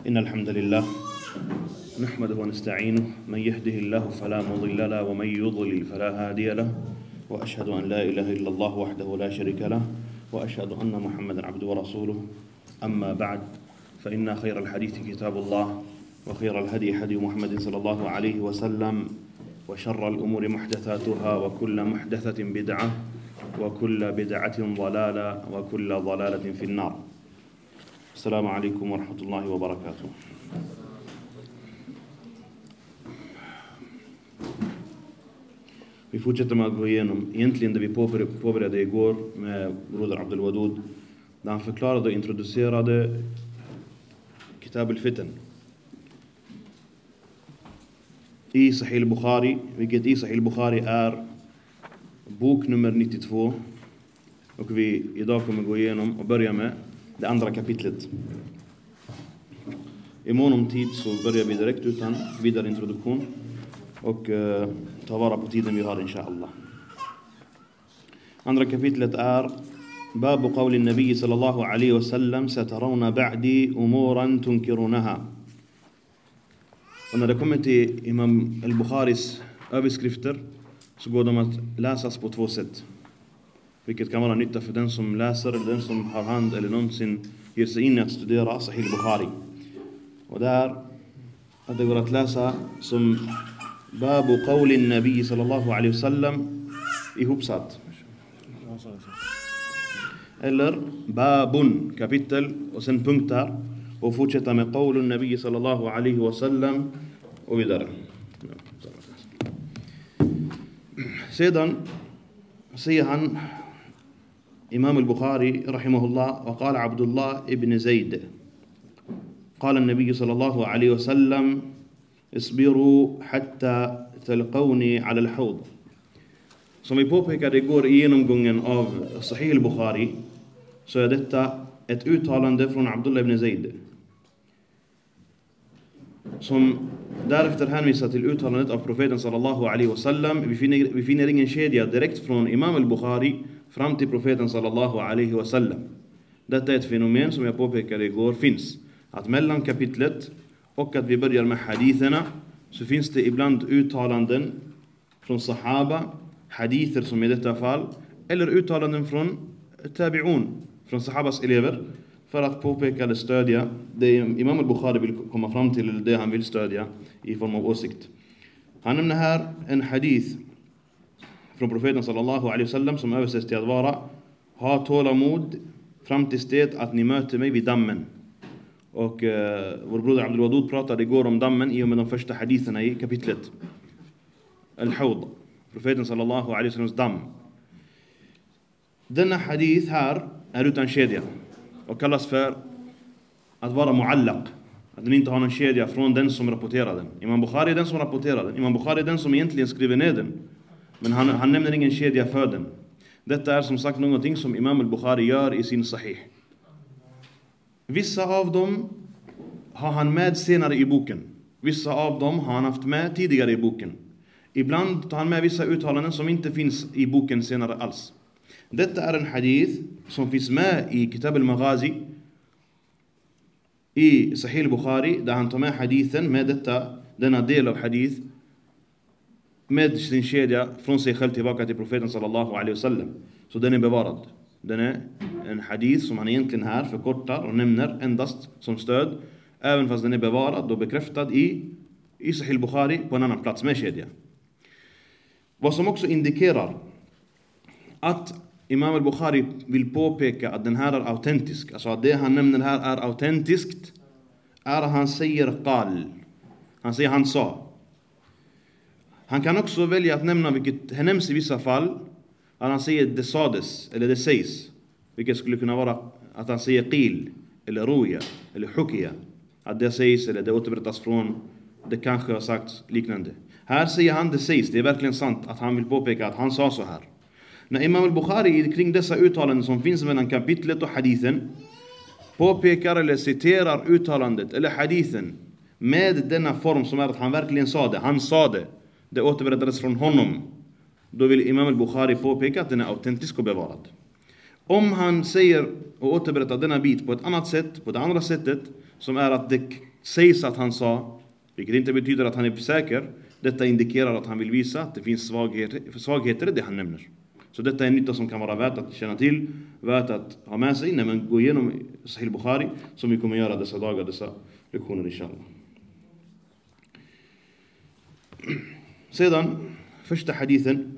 إن الحمد لله نحمده ونستعينه من يهده الله فلا مضل له ومن يضلل فلا هادي له وأشهد أن لا إله إلا الله وحده لا شريك له وأشهد أن محمدا عبده ورسوله أما بعد فإن خير الحديث كتاب الله وخير الهدي هدي محمد صلى الله عليه وسلم وشر الأمور محدثاتها وكل محدثة بدعة وكل بدعة ضلالة وكل ضلالة في النار. السلام عليكم ورحمة الله وبركاته. Vi fortsätter med att gå igenom egentligen det vi påbörjade igår med broder Abdul Wadud, där han förklarade och introducerade Kitab al-Fitan i Sahih al-Bukhari, vilket i Sahih al-Bukhari är bok nummer 92, och vi idag kommer gå igenom och börja med det andra kapitlet. I mån om tid så börjar vi direkt utan vidare introduktion och ta vara på tiden vi har inshallah. Andra kapitlet är Babu qawli nabi sallallahu alaihi wasallam satarawna ba'di umuran tunkirunaha. Och när det kommer till Imam al-Bukharis överskrifter så går de att läsas på två sätt, vilket kan vara nytta för den som läser eller den som har hand eller någonsin ger sig in i att studera Sahih al-Bukhari. Och där att det går att läsa som Babu qawli nabi sallallahu alaihi wasallam ihopsatt, eller babun, kapitel och sen punkter, och fortsätta med qawlun nabi sallallahu alaihi wasallam och vidare. Sedan säger han إمام البخاري رحمه الله وقال عبد الله ابن زيد قال النبي صلى الله عليه وسلم اصبروا حتى تلقوني على الحوض. Som vi påpekade igår i genomgången av Sahih al-Bukhari så är detta ett uttalande från Abdullah ibn Zayd som därefter hänvisar till uttalandet av profeten sallallahu alaihi wasallam. Vi finner ingen kedja direkt från Imam al-Bukhari fram till profeten sallallahu alaihi wasallam. Detta är ett fenomen som jag påpekade igår finns. Att mellan kapitlet och att vi börjar med haditherna så finns det ibland uttalanden från sahaba, hadither som i detta fall, eller uttalanden från tabi'un, från sahabas elever, för att påpeka eller stödja det Imam al-Bukhari vill komma fram till, eller det han vill stödja i form av åsikt. Han nämner här en hadith från profeten sallallahu alaihi wasallam som översätts till att vara: ha tålamod fram till det att ni möter mig vid dammen. Och vår broder Abdul Wadud pratade igår om dammen i och med de första haditherna i kapitlet Al-Hawd, profeten sallallahu alaihi wasallams damm. Denna hadith här är utan kedja och kallas för att vara muallaq, att den inte har någon kedja från den som rapporterar den. Imam Bukhari är den som rapporterar den. Imam Bukhari är den som egentligen skriver ner den, men han nämner ingen kedja för den. Detta är som sagt någonting som Imam al-Bukhari gör i sin Sahih. Vissa av dem har han med senare i boken. Vissa av dem har han haft med tidigare i boken. Ibland tar han med vissa uttalanden som inte finns i boken senare alls. Detta är en hadith som finns med i Kitab al-Maghazi i Sahih al-Bukhari, där han tar med hadithen med denna del av hadith med sin kedja från sig själv tillbaka till profeten sallallahu alaihi wasallam. Så den är bevarad. Den är en hadith som han egentligen här förkortar och nämner endast som stöd, även fast den är bevarad och bekräftad i Sahih al-Bukhari på en annan plats med kedja. Vad som också indikerar att Imam al-Bukhari vill påpeka att den här är autentisk, alltså att det han nämner här är autentiskt, är att han säger qal. Han säger han sa. Han kan också välja att nämna, vilket nämns i vissa fall, att han säger det sades eller det sägs, vilket skulle kunna vara att han säger qil eller ruya eller hukiya, att det sägs eller det återberättas från, det kanske har sagts liknande. Här säger han det sägs, det är verkligen sant att han vill påpeka att han sa så här. När Imam al-Bukhari kring dessa uttalanden som finns mellan kapitlet och hadithen påpekar eller citerar uttalandet eller hadithen med denna form som är att han verkligen sa det, han sa det, det återberättades från honom, då vill Imam al-Bukhari påpeka att den är autentisk och bevarad. Om han säger och återberättar denna bit på ett annat sätt, på det andra sättet, som är att det sägs att han sa, vilket inte betyder att han är säker. Detta indikerar att han vill visa att det finns svagheter i det han nämner. Så detta är en nytta som kan vara värt att känna till, värt att ha med sig när man går igenom Sahih Bukhari, som vi kommer göra dessa dagar, dessa lektioner inshallah. Sedan, första hadithen,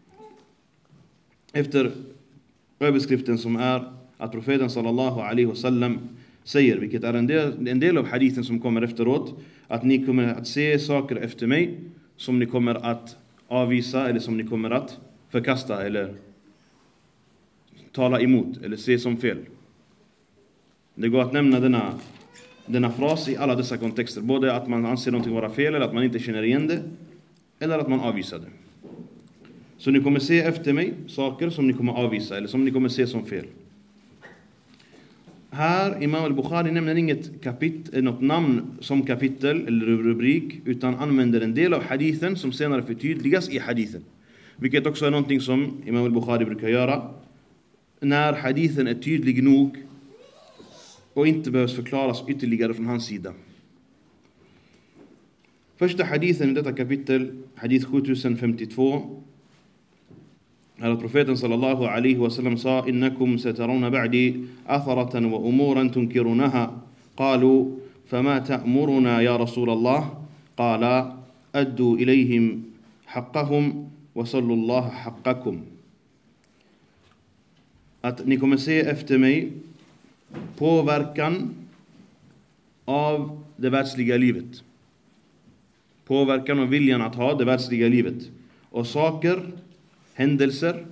efter överskriften som är att profeten sallallahu alaihi wasallam säger, vilket är en del av hadithen som kommer efteråt, att ni kommer att se saker efter mig som ni kommer att avvisa eller som ni kommer att förkasta eller tala emot eller se som fel. Det går att nämna denna fras i alla dessa kontexter, både att man anser någonting vara fel eller att man inte känner igen det, eller att man avvisar det. Så ni kommer se efter mig saker som ni kommer avvisa eller som ni kommer se som fel. Här Imam al-Bukhari nämner något namn som kapitel eller rubrik, utan använder en del av hadithen som senare förtydligas i hadithen. Vilket också är någonting som Imam al-Bukhari brukar göra när hadithen är tydlig nog och inte behövs förklaras ytterligare från hans sida. Första hadithen i detta kapitel, hadith 7052, är att profeten sallallahu alaihi wasallam sa: innakum satarawna ba'di atharatan wa umuran tunkirunaha. Qalu fama ta'muruna ya Rasulallah? Qala addu ilayhim haqqahum wa sallallahu haqqakum. Att ni kommer se efter mig påverkan av det världsliga livet. Påverkan och viljan att ha det världsliga livet. Och händelser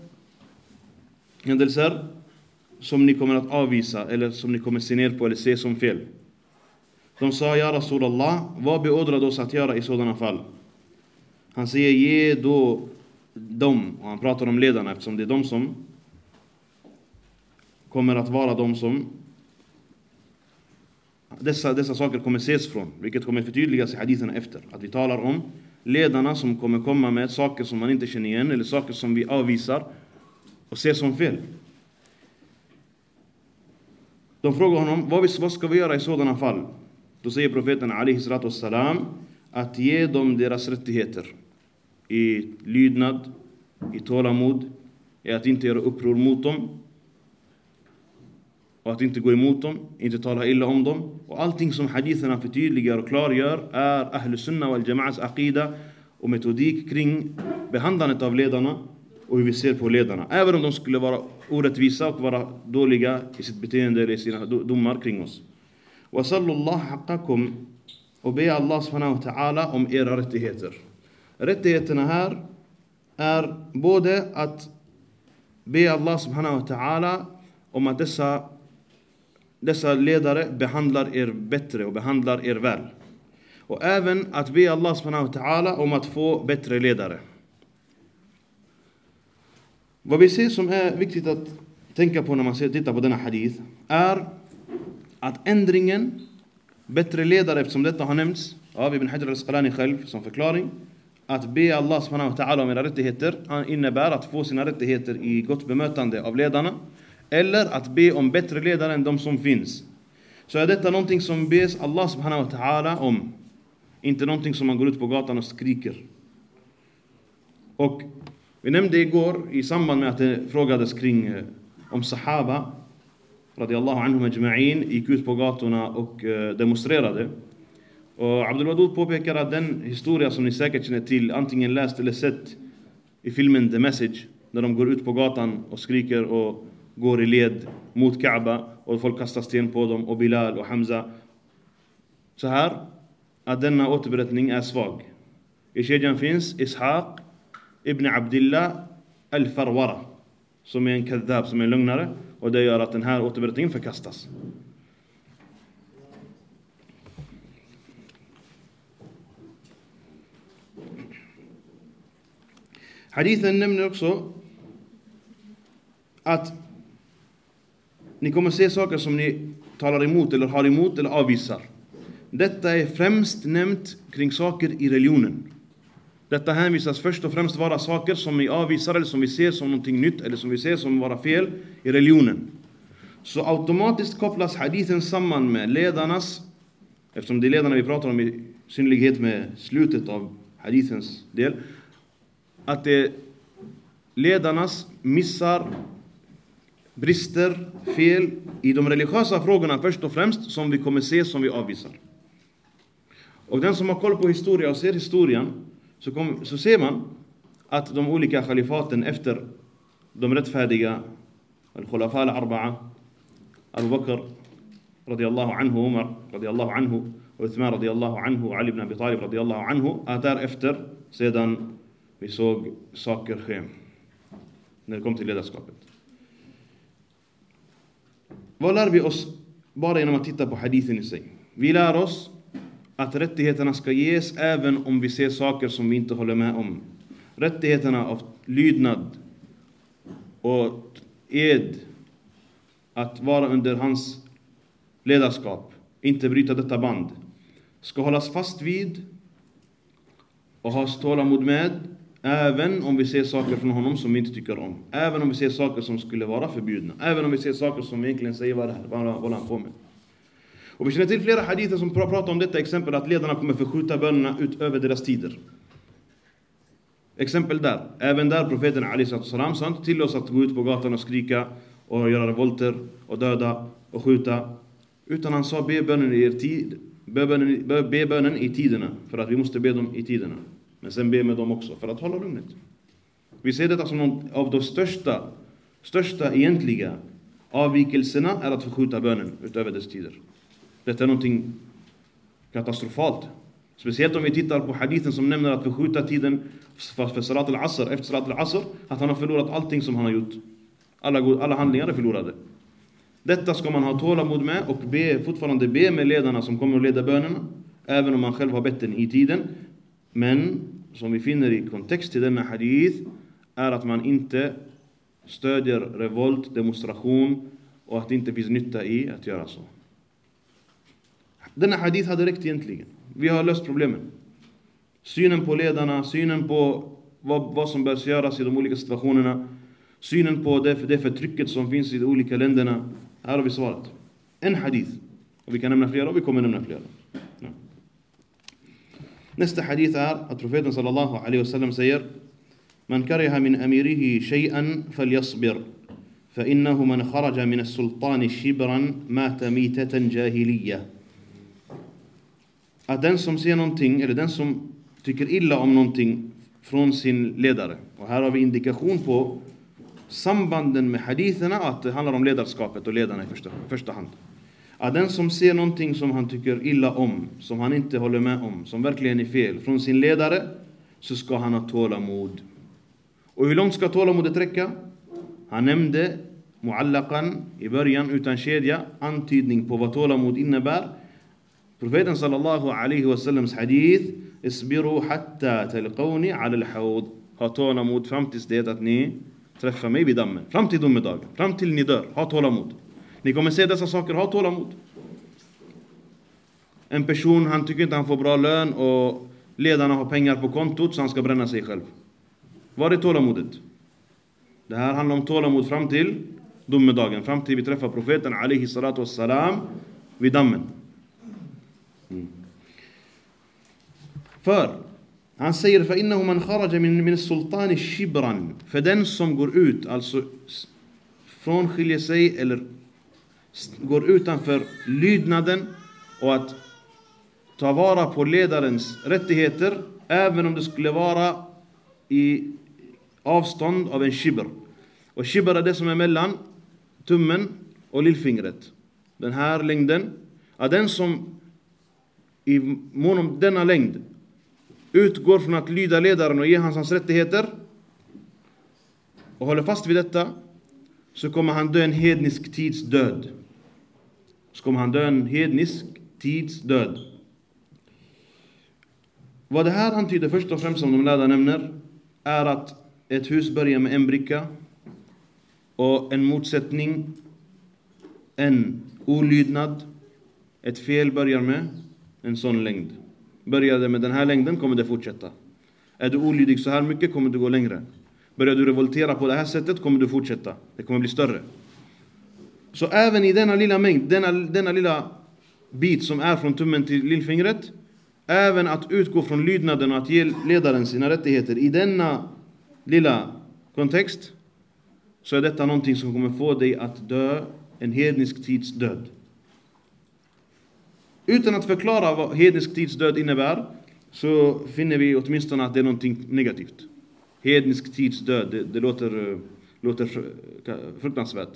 som ni kommer att avvisa eller som ni kommer se ner på eller se som fel. De sa: ja Rasulallah, vad beordrade oss att göra i sådana fall? Han säger: ge då dem, och han pratar om ledarna eftersom det är de som kommer att vara de som dessa saker kommer ses från, vilket kommer förtydligas i haditherna efter. Att vi talar om ledarna som kommer komma med saker som man inte känner igen eller saker som vi avvisar och ser som fel. De frågar honom: vad ska vi göra i sådana fall? Då säger profeten alaihi salatu wassalam att ge dem deras rättigheter i lydnad, i tålamod, i att inte göra uppror mot dem och att inte gå emot dem, inte tala illa om dem. Och allting som haditherna förtydligar och klargör är Ahl Sunna wal Jama'as aqida och metodik kring behandlandet av ledarna och hur vi ser på ledarna. Även om de skulle vara orättvisa och vara dåliga i sitt beteende eller i sina domar kring oss. Wa sallallahu haqqakum, och be Allah subhanahu wa ta'ala om era rättigheter. Rättigheterna här är både att be Allah subhanahu wa ta'ala om att dessa ledare behandlar er bättre och behandlar er väl. Och även att be Allah subhanahu wa ta'ala om att få bättre ledare. Vad vi ser som är viktigt att tänka på när man tittar på denna hadith är att ändringen, bättre ledare, eftersom detta har nämnts av Ibn Hajar al-Asqalani själv som förklaring, att be Allah subhanahu wa ta'ala om era rättigheter innebär att få sina rättigheter i gott bemötande av ledarna, eller att be om bättre ledare än de som finns. Så är detta någonting som bes Allah subhanahu wa ta'ala om, inte någonting som man går ut på gatan och skriker. Och vi nämnde igår i samband med att det frågades kring om sahaba radiyallahu anhum ajma'in gick ut på gatorna och demonstrerade. Och Abdul Wadud påpekar att den historia som ni säkert känner till, antingen läst eller sett i filmen The Message, när de går ut på gatan och skriker och går i led mot Kaaba och folk kastar sten på dem, och Bilal och Hamza. Så här, att denna återberättning är svag. I kedjan finns Ishaq ibn Abdillah al-Farwara, som är en kadhab, som är en lögnare, och det gör att den här återberättningen förkastas. Hadithen nämner också att ni kommer se saker som ni talar emot eller har emot eller avvisar. Detta är främst nämnt kring saker i religionen. Detta hänvisas först och främst vara saker som vi avvisar eller som vi ser som någonting nytt eller som vi ser som vara fel i religionen. Så automatiskt kopplas hadithen samman med ledarnas eftersom det är ledarna vi pratar om i synlighet med slutet av hadithens del, att det är ledarnas missar, brister, fel i de religiösa frågorna först och främst, som vi kommer se, som vi avvisar. Och den som har koll på historia och ser historien, så ser man att de olika khalifaten efter de rättfärdiga al-Khulafa al-Arba'a, Abu Bakr radiyallahu anhu, Umar radiyallahu anhu, och Uthman radiyallahu anhu, och Ali ibn Abi Talib radiyallahu anhu, att därefter sedan vi såg saker ske när det kom till ledarskapet. Vad lär vi oss bara genom att titta på hadithen i sig? Vi lär oss att rättigheterna ska ges även om vi ser saker som vi inte håller med om. Rättigheterna av lydnad och ed, att vara under hans ledarskap, inte bryta detta band, ska hållas fast vid och ha tålamod med, även om vi ser saker från honom som vi inte tycker om. Även om vi ser saker som skulle vara förbjudna. Även om vi ser saker som egentligen säger vad han får med. Och vi känner till flera hadither som pratar om detta exempel, att ledarna kommer förskjuta bönerna utöver deras tider. Exempel där. Även där profeten Ali sallam sa inte till oss att gå ut på gatan och skrika och göra revolter och döda och skjuta. Utan han sa be bönen i tiderna, för att vi måste be dem i tiderna. Men sen be med dem också för att hålla lugnet. Vi ser detta som någon av de största egentliga avvikelserna, är att förskjuta bönen utöver dess tider. Detta är någonting katastrofalt. Speciellt om vi tittar på hadithen som nämner att förskjuta tiden för salat al-asr, efter salat al-asr, att han har förlorat allting som han har gjort. Alla handlingar är förlorade. Detta ska man ha tålamod med och fortfarande be med ledarna som kommer att leda bönerna, även om man själv har bett den i tiden. Men som vi finner i kontext till denna hadith, är att man inte stödjer revolt, demonstration, och att det inte finns nytta i att göra så. Denna hadith hade räckt egentligen. Vi har löst problemen. Synen på ledarna, synen på vad som bör göras i de olika situationerna, synen på det förtrycket som finns i de olika länderna. Här har vi svarat. En hadith. Och vi kan nämna flera, och vi kommer nämna flera. Ja. Nästa hadith är att profeten sallallahu alaihi wasallam säger: Man kariha min amirihi shay'an falyasbir, fa innahu man kharaja min as-sultani shibran mata mitatan jahiliya. Att den som ser någonting, eller den som tycker illa om någonting från sin ledare, och här har vi indikation på sambanden med haditherna, att det handlar om ledarskapet och ledarna i första hand. Att den som ser någonting som han tycker illa om, som han inte håller med om, som verkligen är fel, från sin ledare, så ska han ha tålamod. Och hur långt ska tålamodet räcka? Han nämnde mu'allaqan i början, utan kedja, antydning på vad tålamod innebär. Profeten sallallahu alaihi wasallams hadith: isbiru hatta talqawni ala al-hawd. Ha tålamod fram tills det att ni träffar mig vid dammen. Fram till domedagen, fram till ni dör. Ha tålamod. Ni kommer se dessa saker, ha tålamod. En person, han tycker inte han får bra lön och ledarna har pengar på kontot, så han ska bränna sig själv. Var är tålamodet? Det här handlar om tålamod fram till domedagen, fram till vi träffar profeten alaihi salatu wassalam vid dammen. För han säger: för innahu man kharaja min sultani shibran, för den som går ut, alltså frånskiljer sig eller går utanför lydnaden och att ta vara på ledarens rättigheter, även om det skulle vara i avstånd av en shibr. Och shibr är det som är mellan tummen och lillfingret. Den här längden. Att den som i mån om denna längd utgår från att lyda ledaren och ge hans rättigheter och håller fast vid detta, så kommer han dö en hednisk tids död. Vad det här antyder först och främst, som de lärda nämner, är att ett hus börjar med en bricka och en motsättning, en olydnad, ett fel börjar med en sån längd. Börjar det med den här längden, kommer det fortsätta. Är du olydig så här mycket, kommer du gå längre. Börjar du revoltera på det här sättet, kommer du fortsätta. Det kommer bli större. Så även i denna lilla mängd, denna lilla bit som är från tummen till lillfingret, även att utgå från lydnaden och att ge ledaren sina rättigheter i denna lilla kontext, så är detta någonting som kommer få dig att dö en hednisk tids död. Utan att förklara vad hednisk tids död innebär, så finner vi åtminstone att det är någonting negativt. Hednisk tids död, det låter fruktansvärt.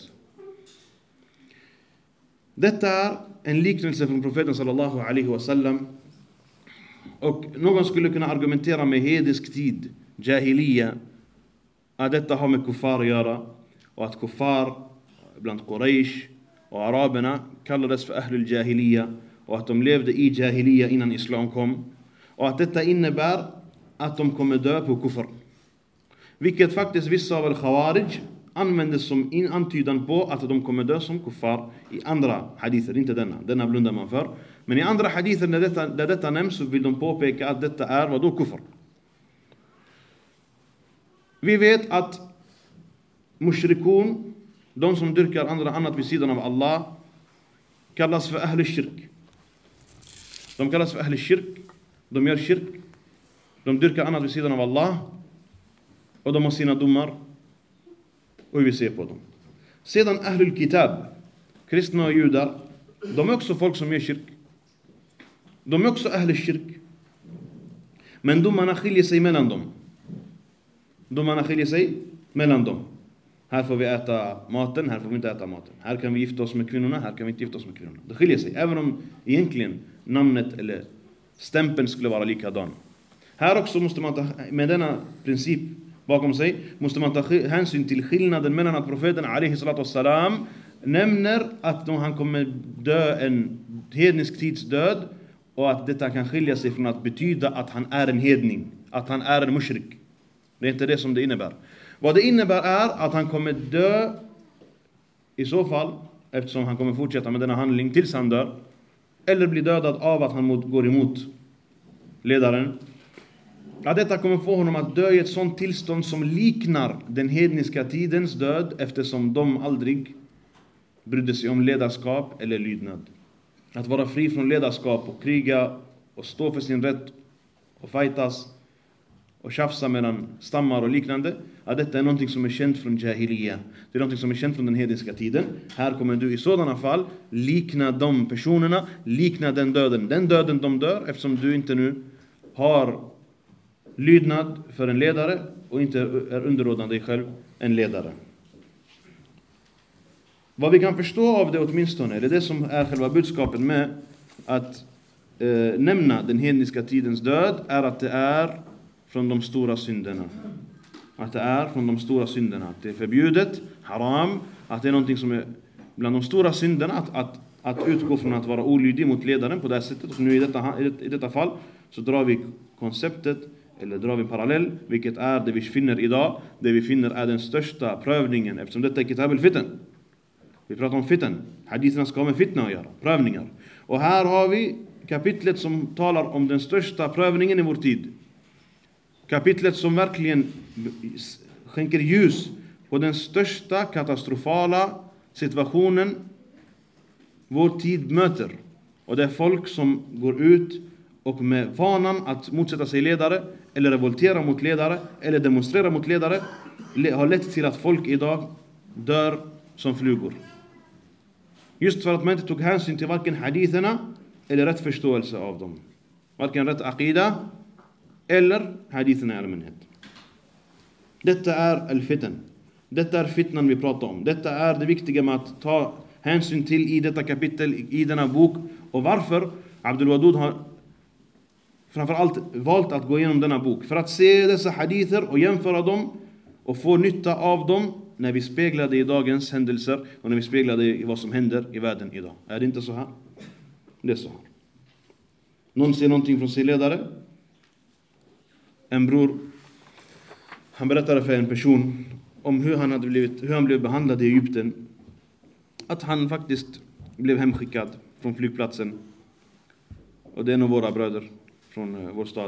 Detta är en liknelse från profeten sallallahu alaihi wasallam. Och någon skulle kunna argumentera med hednisk tid, jahiliya, att detta har med kuffar att göra, och att kuffar bland Quraysh och araberna kallades för ahlul jahiliya, och att de levde i jahiliya innan islam kom, och att detta innebär att de kommer dö på kuffar. Vilket faktiskt vissa av al-Khawarij användes som antydan på att de kommer dö som kuffar i andra hadither, inte denna blundar man för. Men i andra hadither där detta nämns, så vill de påpeka att detta är vad då kuffar. Vi vet att mushrikun, de som dyrkar annat vid sidan av Allah, kallas för ahl shirk. De kallas för ahl shirk, de gör shirk, de dyrkar annat vid sidan av Allah, och de har sina domar, och vi ser på dem. Sedan ahlul kitab, kristna och judar, de är också folk som gör shirk. De är också ahl shirk. Men domarna skiljer sig mellan dem. Här får vi äta maten, här får vi inte äta maten. Här kan vi gifta oss med kvinnorna, här kan vi inte gifta oss med kvinnorna. Det skiljer sig, även om egentligen namnet eller stämpeln skulle vara likadan. Här också måste man ta, med denna princip bakom sig, måste man ta hänsyn till skillnaden mellan att profeten alaihi salatu wassalam nämner att han kommer dö en hednisk tids död, och att detta kan skilja sig från att betyda att han är en hedning, att han är en mushrik. Det är inte det som det innebär. Vad det innebär är att han kommer dö i så fall, eftersom han kommer fortsätta med denna handling tills han dör, eller bli dödad av att han går emot ledaren. Att detta kommer få honom att dö i ett sådant tillstånd som liknar den hedniska tidens död, eftersom de aldrig brydde sig om ledarskap eller lydnad. Att vara fri från ledarskap och kriga och stå för sin rätt och fightas och tjafsa mellan stammar och liknande, att detta är någonting som är känt från jahiliya. Det är någonting som är känt från den hedniska tiden. Här kommer du i sådana fall likna de personerna, likna den döden de dör, eftersom du inte nu har lydnad för en ledare och inte är underordnad dig själv en ledare. Vad vi kan förstå av det åtminstone, eller det som är själva budskapet med att nämna den hedniska tidens död, är att det är från de stora synderna. Att det är från de stora synderna. Att det är förbjudet, haram, att det är någonting som är bland de stora synderna, att utgå från att vara olydig mot ledaren på det här sättet. Och nu i detta fall så drar vi konceptet, eller drar vi parallell, vilket är det vi finner idag. Det vi finner är den största prövningen, eftersom detta är kitab al-fitan. Vi pratar om fitan. Haditherna ska ha med fitna att göra, prövningar. Och här har vi kapitlet som talar om den största prövningen i vår tid. Kapitlet som verkligen skänker ljus på den största katastrofala situationen vår tid möter. Och det är folk som går ut och med vanan att motsätta sig ledare, eller revoltera mot ledare, eller demonstrera mot ledare, har lett till att folk idag dör som flugor. Just för att man inte tog hänsyn till varken haditherna eller rätt förståelse av dem. Varken rätt aqida eller haditherna i allmänhet. Detta är al-fitan. Detta är fitnan vi pratar om. Detta är det viktiga med att ta hänsyn till i detta kapitel, i denna bok. Och varför Abdul Wadud har framförallt valt att gå igenom denna bok. För att se dessa hadither och jämföra dem och få nytta av dem när vi speglar det i dagens händelser och när vi speglar det i vad som händer i världen idag. Är det inte så här? Det är så här. Någon ser någonting från sin ledare. En bror, han berättade för en person om hur han blev behandlad i Egypten. Att han faktiskt blev hemskickad från flygplatsen. Och det är nog våra bröder från vår stad.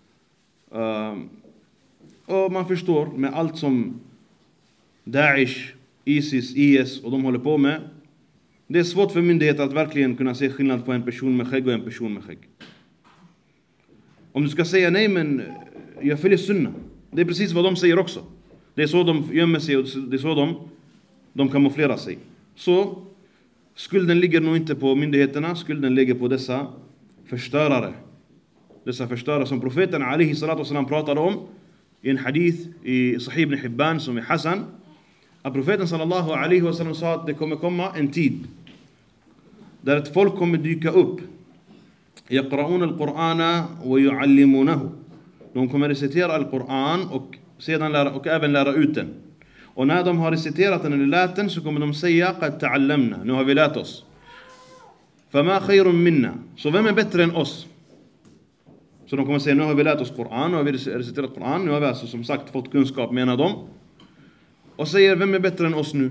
Och man förstår med allt som Daesh, ISIS, IS och de håller på med. Det är svårt för myndigheter att verkligen kunna se skillnad på en person med skägg och en person med skägg. Om du ska säga nej, men jag följer sunna. Det är precis vad de säger också. Det är så de gömmer sig och det är så de kamouflerar sig. Så skulden ligger nog inte på myndigheterna, skulden ligger på dessa förstörare. Dessa förstörare som profeten alaihi salatu wasalam pratade om i en hadith i Sahih ibn Hibban som är Hassan. Att profeten sallallahu alaihi wasallam sa att det kommer komma en tid där ett folk kommer dyka upp. Yaqra'un al-Qur'ana wa yu'allimunahu. De kommer recitera al-Qur'an och sedan även lära ut den. Och när de har reciterat den eller lärt den så kommer de säga qad ta'allamna. Nu har vi lärt oss. Fama khayrun minna. Så vem är bättre än oss? Så de kommer säga, nu har vi lärt oss Qur'an, nu har vi reciterat Qur'an, nu har vi alltså som sagt fått kunskap, menar de. Och säger, vem är bättre än oss nu?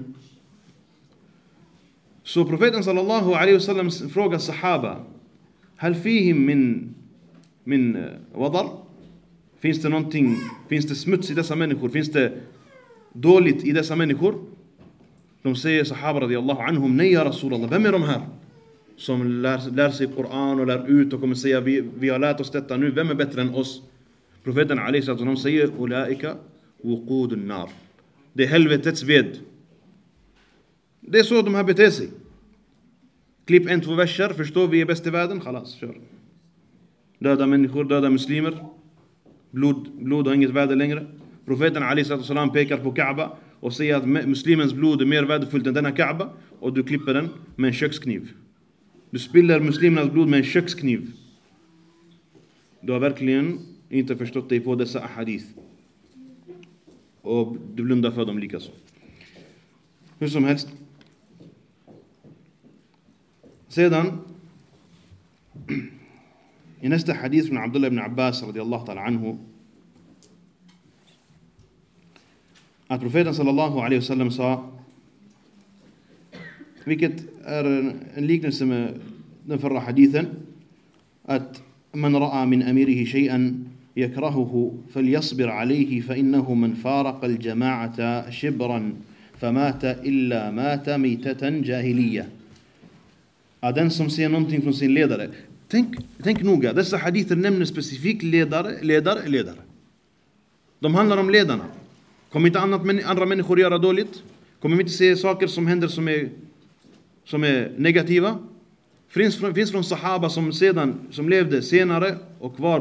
Så profeten sallallahu alaihi wasallam frågar sahaba, hal fihim min wadar? Finns det någonting, finns det smuts i dessa människor? Finns det dåligt i dessa människor? De säger sahaba radiyallahu anhum, nej ya Rasulallah, vem är de här? Som lär sig Qur'an och lär ut och kommer säga, vi har lärt oss detta nu, vem är bättre än oss? Profeten alaihi sallam säger, ulaika wuqudun nar. Det är helvetets ved. Det är så de här beter sig. Klipp 1-2 verser, förstår vi är bäst i världen, khalas, kör. Döda människor, döda muslimer. Blod har inget värde längre. Profeten alaihi sallam pekar på Kaaba och säger att muslimens blod är mer värdefullt än denna Kaaba, och du klipper den med en kökskniv. Du spiller muslimernas blod med en kökskniv. Du har verkligen inte förstått dig på dessa ahadith. Och du blundar för dem likaså. Hur som helst. Sedan i nästa hadith från Abdullah ibn Abbas radiyallahu ta'ala anhu, att profeten sallallahu alaihi wasallam sa, vilket är en liknelse med den förra hadithen, att man ra'a min amirihi shay'an yakrahuhu falyasbir alayhi fa innahu man faraqa al-jama'ata shibran famata illa mata mitatan jahiliya. Att den som ser någonting från sin ledare, tänk noga, dessa hadither nämner specifikt ledare. De handlar om ledarna. Kommer inte andra människor göra dåligt? Kommer vi inte se saker som händer som är negativa? Finns från sahaba som levde senare och var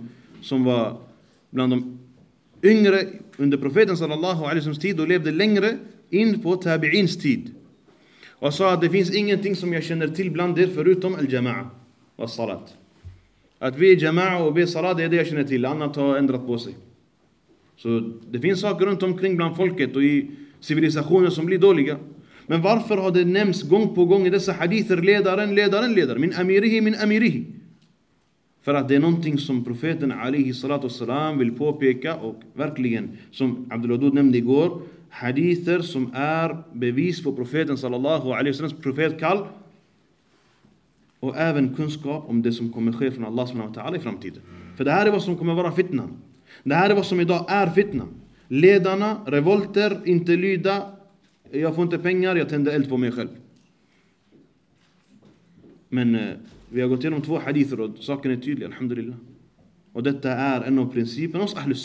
bland de yngre under profeten sallallahu alaihi wasallam tid och levde längre in på tabi'ins tid. Och sa att det finns ingenting som jag känner till bland er förutom al-jama'a och salat. Att vi är jama'a och be salat, det är det jag känner till. Annat har ändrat på sig. Så det finns saker runt omkring bland folket och i civilisationer som blir dåliga. Men varför har det nämnts gång på gång i dessa hadither ledaren? Min amirihi. För att det är någonting som profeten alaihi salatu wassalam vill påpeka, och verkligen, som Abdul Wadud nämnde igår, hadither som är bevis på profeten sallallahu alaihi wasallams profetkall, och även kunskap om det som kommer ske från Allah subhanahu wa ta'ala i framtiden. För det här är vad som kommer vara fitnan. Det här är vad som idag är fitnan. Ledarna, revolter, inte lyda. Jag får inte pengar, jag tänder eld på mig själv. Men vi har gått igenom 2 hadither och saken är tydlig, alhamdulillah. Och detta är en av principerna hos Ahlus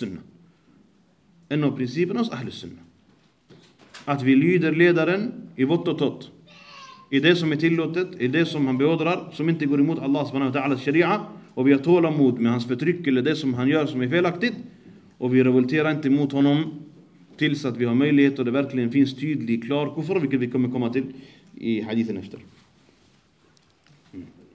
Sunnah. Att vi lyder ledaren i vått och tott. I det som är tillåtet, i det som han beordrar, som inte går emot Allah subhanahu wa ta'alas sharia. Och vi har tålamod med hans förtryck eller det som han gör som är felaktigt. Och vi revolterar inte mot honom tills att vi har möjlighet och det verkligen finns tydlig, klar kufr, vilket vi kommer komma till i hadithen efter. I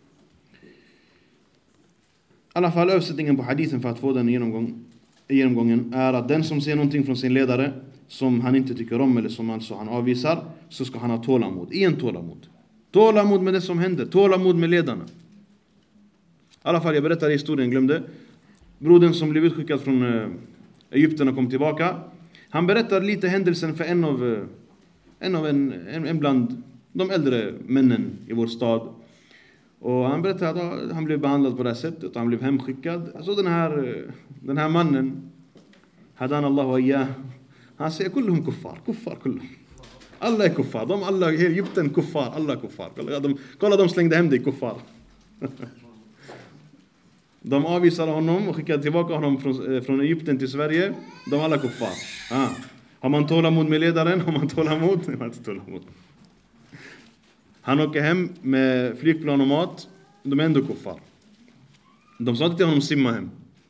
alla fall översättningen på hadithen för att få den genomgången är att den som ser någonting från sin ledare som han inte tycker om eller som alltså han avvisar, så ska han ha tålamod. Tålamod med det som händer. Tålamod med ledarna. I alla fall, jag berättade historien, glömde. Brodern som blev utskickad från Egypten och kom tillbaka. Han berättar lite händelsen för en bland de äldre männen i vår stad. Och han berättar att han blev behandlad på det här sättet. Han blev hemskickad. Alltså den här mannen, hadan Allah wa iyah, han säger kullhum kuffar kullhum. Alla är kuffar. Alla i Egypten kuffar. Alla kuffar. Kolla, de slängde hem dig kuffar. De avvisade honom och skickade tillbaka honom från Egypten till Sverige. De alla kuffar. Har man tålamod med ledaren? Har man tålamod? Nej, man har inte tålamod. Han åker hem med flygplan och mat. De är ändå kuffar. De sa inte till honom simma hem.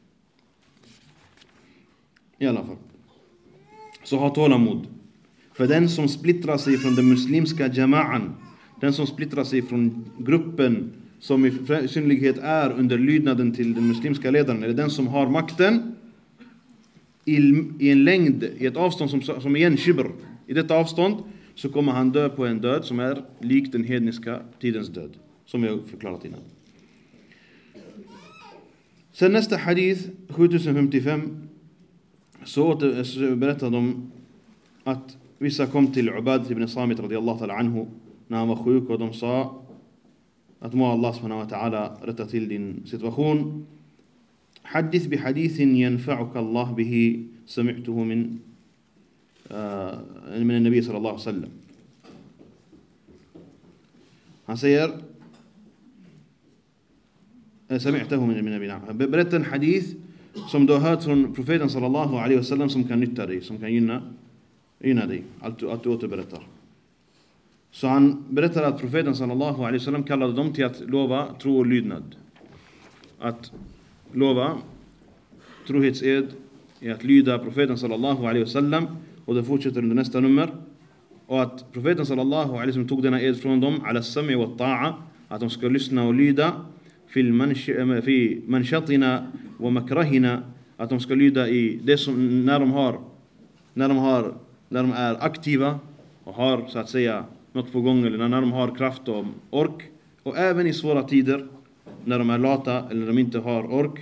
I alla fall. Så ha tålamod. För den som splittrar sig från den muslimska jama'an, den som splittrar sig från gruppen som i synlighet är under lydnaden till den muslimska ledaren, eller den som har makten i en längd, i ett avstånd som är en shibr. I detta avstånd så kommer han dö på en död som är lik den hedniska tidens död, som jag förklarat innan. Sen nästa hadith, 7055, så berättar de att vissa kom till Ubad ibn Samit radiyallahu ta'ala anhu när han var sjuk, och de sa att må Allah subhanahu wa ta'ala rätta till din situation. Hadith bi hadithin yanfa'uka Allah bihi sami'tuhu min an-nabi sallallahu alaihi wasallam. Han säger sami'tuhu min an-nabi. Berätta en hadith som du har hört från profeten sallallahu alaihi wasallam som kan nytta dig, som kan gynna dig, att du återberättar. Så han berättar att profeten sallallahu alaihi wasallam kallade dem till att lova tro och lydnad. Att lova trohetsed är att lyda profeten sallallahu alaihi wasallam, och det fortsätter under nästa nummer. Och att profeten sallallahu alaihi wasallam tog denna ed från dem ala sam'i wa ta'a, att de ska lyssna och lyda fi manshatina wa makrahina, att de ska lyda i det som när de är aktiva och har så att säga något på gång, eller när de har kraft och ork, och även i svåra tider när de är lata eller de inte har ork,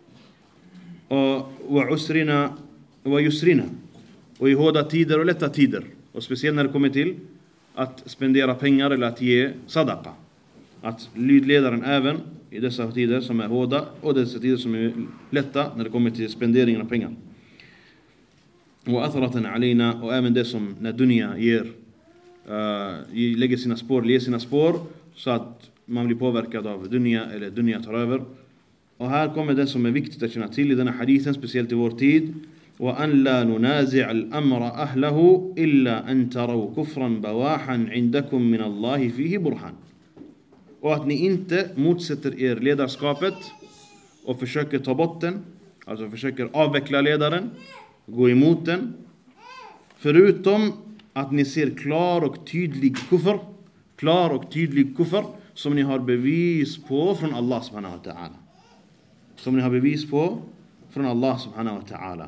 och usrina och yusrina, och i hårda tider och lätta tider, och speciellt när det kommer till att spendera pengar eller att ge sadaqa, att lydledaren även i dessa tider som är hårda och dessa tider som är lätta när det kommer till spenderingen av pengar. Och atharatan alina, och även det som när dunya lägger sina spår, ger sina spår, så att man blir påverkad av dunya, eller dunya tar över. Och här kommer det som är viktigt att känna till i denna hadithen, speciellt i vår tid. Wa an la nunazi' al-amra ahlahu illa an taraw kufran bawahan 'indakum min Allahi fihi burhan. Och att ni inte motsätter er ledarskapet och försöker ta bort den, alltså försöker avveckla ledaren, gå emot den, förutom att ni ser klar och tydlig kufr som ni har bevis på från Allah subhanahu wa ta'ala. Som ni har bevis på från Allah subhanahu wa ta'ala.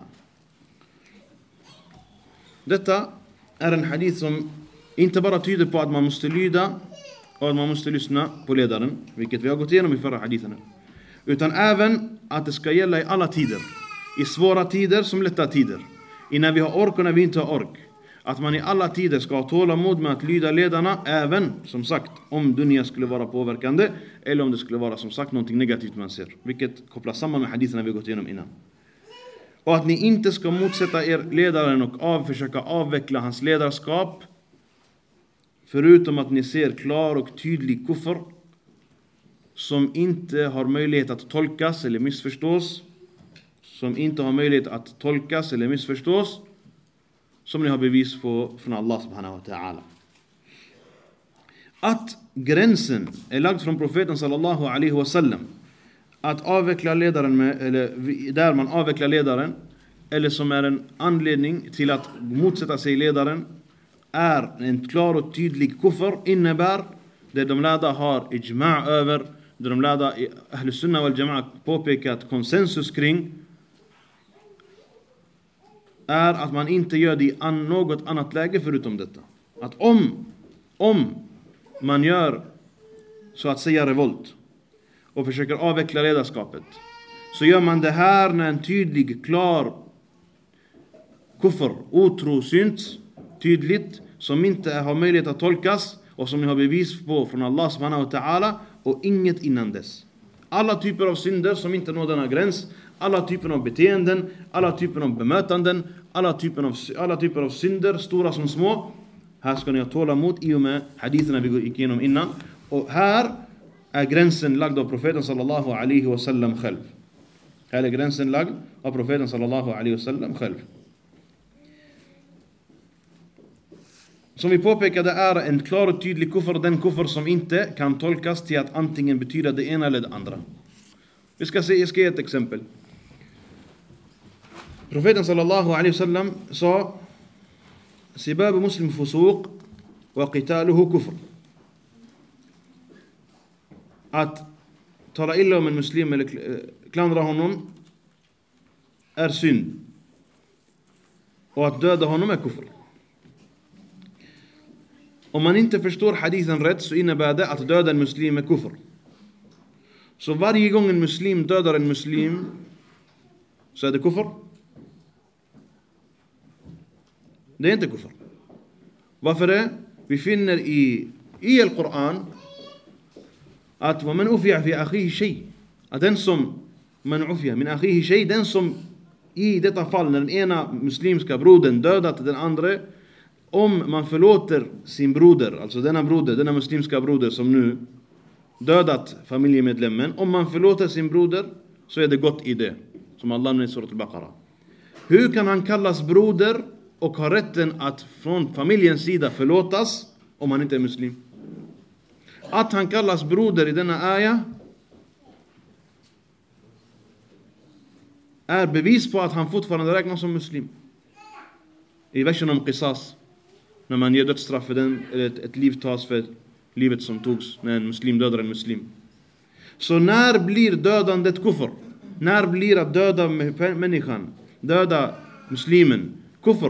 Detta är en hadith som inte bara tyder på att man måste lyda och att man måste lyssna på ledaren, vilket vi har gått igenom i förra hadithen, utan även att det ska gälla i alla tider. I svåra tider som lätta tider. I när vi har ork och när vi inte har ork. Att man i alla tider ska ha tålamod med att lyda ledarna, även som sagt om dunya skulle vara påverkande, eller om det skulle vara som sagt någonting negativt man ser, vilket kopplas samman med haditherna vi gått igenom innan. Och att ni inte ska motsätta er ledaren och försöka avveckla hans ledarskap, förutom att ni ser klar och tydlig kufr som inte har möjlighet att tolkas eller missförstås, som ni har bevis på från Allah subhanahu wa ta'ala. Att gränsen är lagd från profeten sallallahu alaihi wasallam att avveckla ledaren eller där man avvecklar ledaren, eller som är en anledning till att motsätta sig ledaren, är en klar och tydlig kufr, innebär det de lärda har ijma' över, det de lärda i Ahlus Sunnah wal Jama'a påpekat konsensus kring, är att man inte gör det i något annat läge förutom detta. Att om man gör så att säga revolt och försöker avveckla ledarskapet, så gör man det här när en tydlig, klar kufr, otro, syns tydligt, som inte har möjlighet att tolkas och som ni har bevis på från Allah subhanahu wa ta'ala, och inget innan dess. Alla typer av synder som inte når denna gräns, alla typer av beteenden, alla typer av bemötanden, alla typer av synder, stora som små, Här ska ni ha tålamod i och med haditherna vi gick igenom innan. Och här är gränsen lagd av profeten sallallahu alaihi wasallam själv. Här är gränsen lagd av profeten sallallahu alaihi wasallam själv. Som vi påpekade är en klar och tydlig kufr den kufr som inte kan tolkas till att antingen betyda det ena eller det andra. Jag ska ge ett exempel. Profeten sallallahu alaihi wasallam sa: "Sibabu muslim fusuq wa qitaluhu kufr." Att tala illa om en muslim eller klandra honom är synd. Och att döda honom är kufr. Om man inte förstår hadithen rätt så innebär det att döda en muslim är kufr. Så varje gång en muslim dödar en muslim så är det kufr. Det är inte kufr. Varför det? Vi finner i Al-Quran att وَمَنْ أُفِيَ فِي أَخِيهِ شَيْءٍ, att den som man ufiya min akhihi shay, den som i detta fall när den ena muslimska brodern dödat den andra, om man förlåter sin broder, alltså denna muslimska broder som nu dödat familjemedlemmen, om man förlåter sin broder så är det gott i det, som Allah nämner i surat al-Baqarah. Hur kan han kallas broder och ha rätten att från familjens sida förlåtas om han inte är muslim? Att han kallas broder i denna ayah är bevis på att han fortfarande räknas som muslim. I versen om qisas, när man ger dödsstraff för den, eller ett liv tas för livet som togs när en muslim dödar en muslim. Så när blir dödandet kufr? När blir att döda människan, döda muslimen, kufr?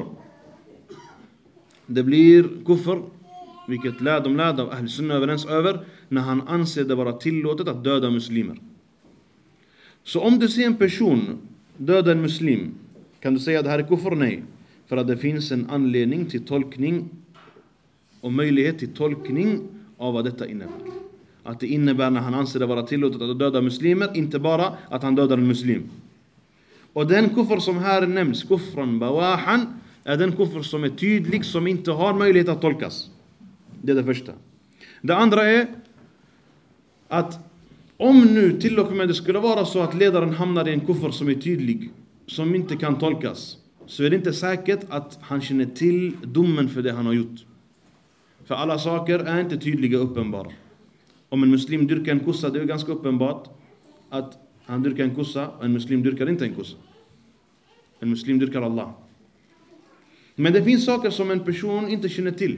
Det blir kufr, vilket de lärda av Ahl Sunna överens över, när han anser det vara tillåtet att döda muslimer. Så om du ser en person döda en muslim, kan du säga att det här är kufr? Nej. För att det finns en anledning till tolkning och möjlighet till tolkning av vad detta innebär. Att det innebär när han anser det vara tillåtet att döda muslimer, inte bara att han dödar en muslim. Och den kufr som här nämns, kufran bawahan, är den kufr som är tydlig, som inte har möjlighet att tolkas. Det är det första. Det andra är att om nu till och med det skulle vara så att ledaren hamnar i en kufr som är tydlig, som inte kan tolkas, så är det inte säkert att han känner till domen för det han har gjort. För alla saker är inte tydliga och uppenbara. Om en muslim dyrkar en kossa, det är ganska uppenbart att han dyrkar en kossa, och en muslim dyrkar inte en kossa. En muslim dyrkar Allah. Men det finns saker som en person inte känner till.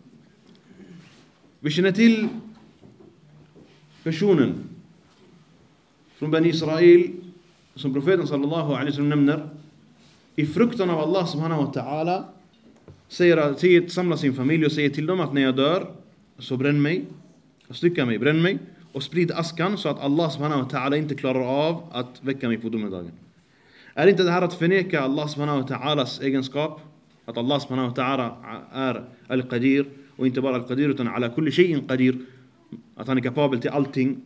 Vi känner till personen från Bani Israel som profeten sallallahu alaihi wasallam nämner. I fruktan av Allah subhanahu wa ta'ala säger samla sin familj och säger till dem att när jag dör så bränn mig, stycka mig, bränn mig och sprid askan så att Allah subhanahu wa ta'ala inte klarar av att väcka mig på domedagen. Är inte det här att förneka Allah subhanahu wa ta'alas egenskap? Att Allah subhanahu wa ta'ala är al-qadir, och inte bara al-qadir utan ala kulli shay'in qadir, att han är kapabel till allting.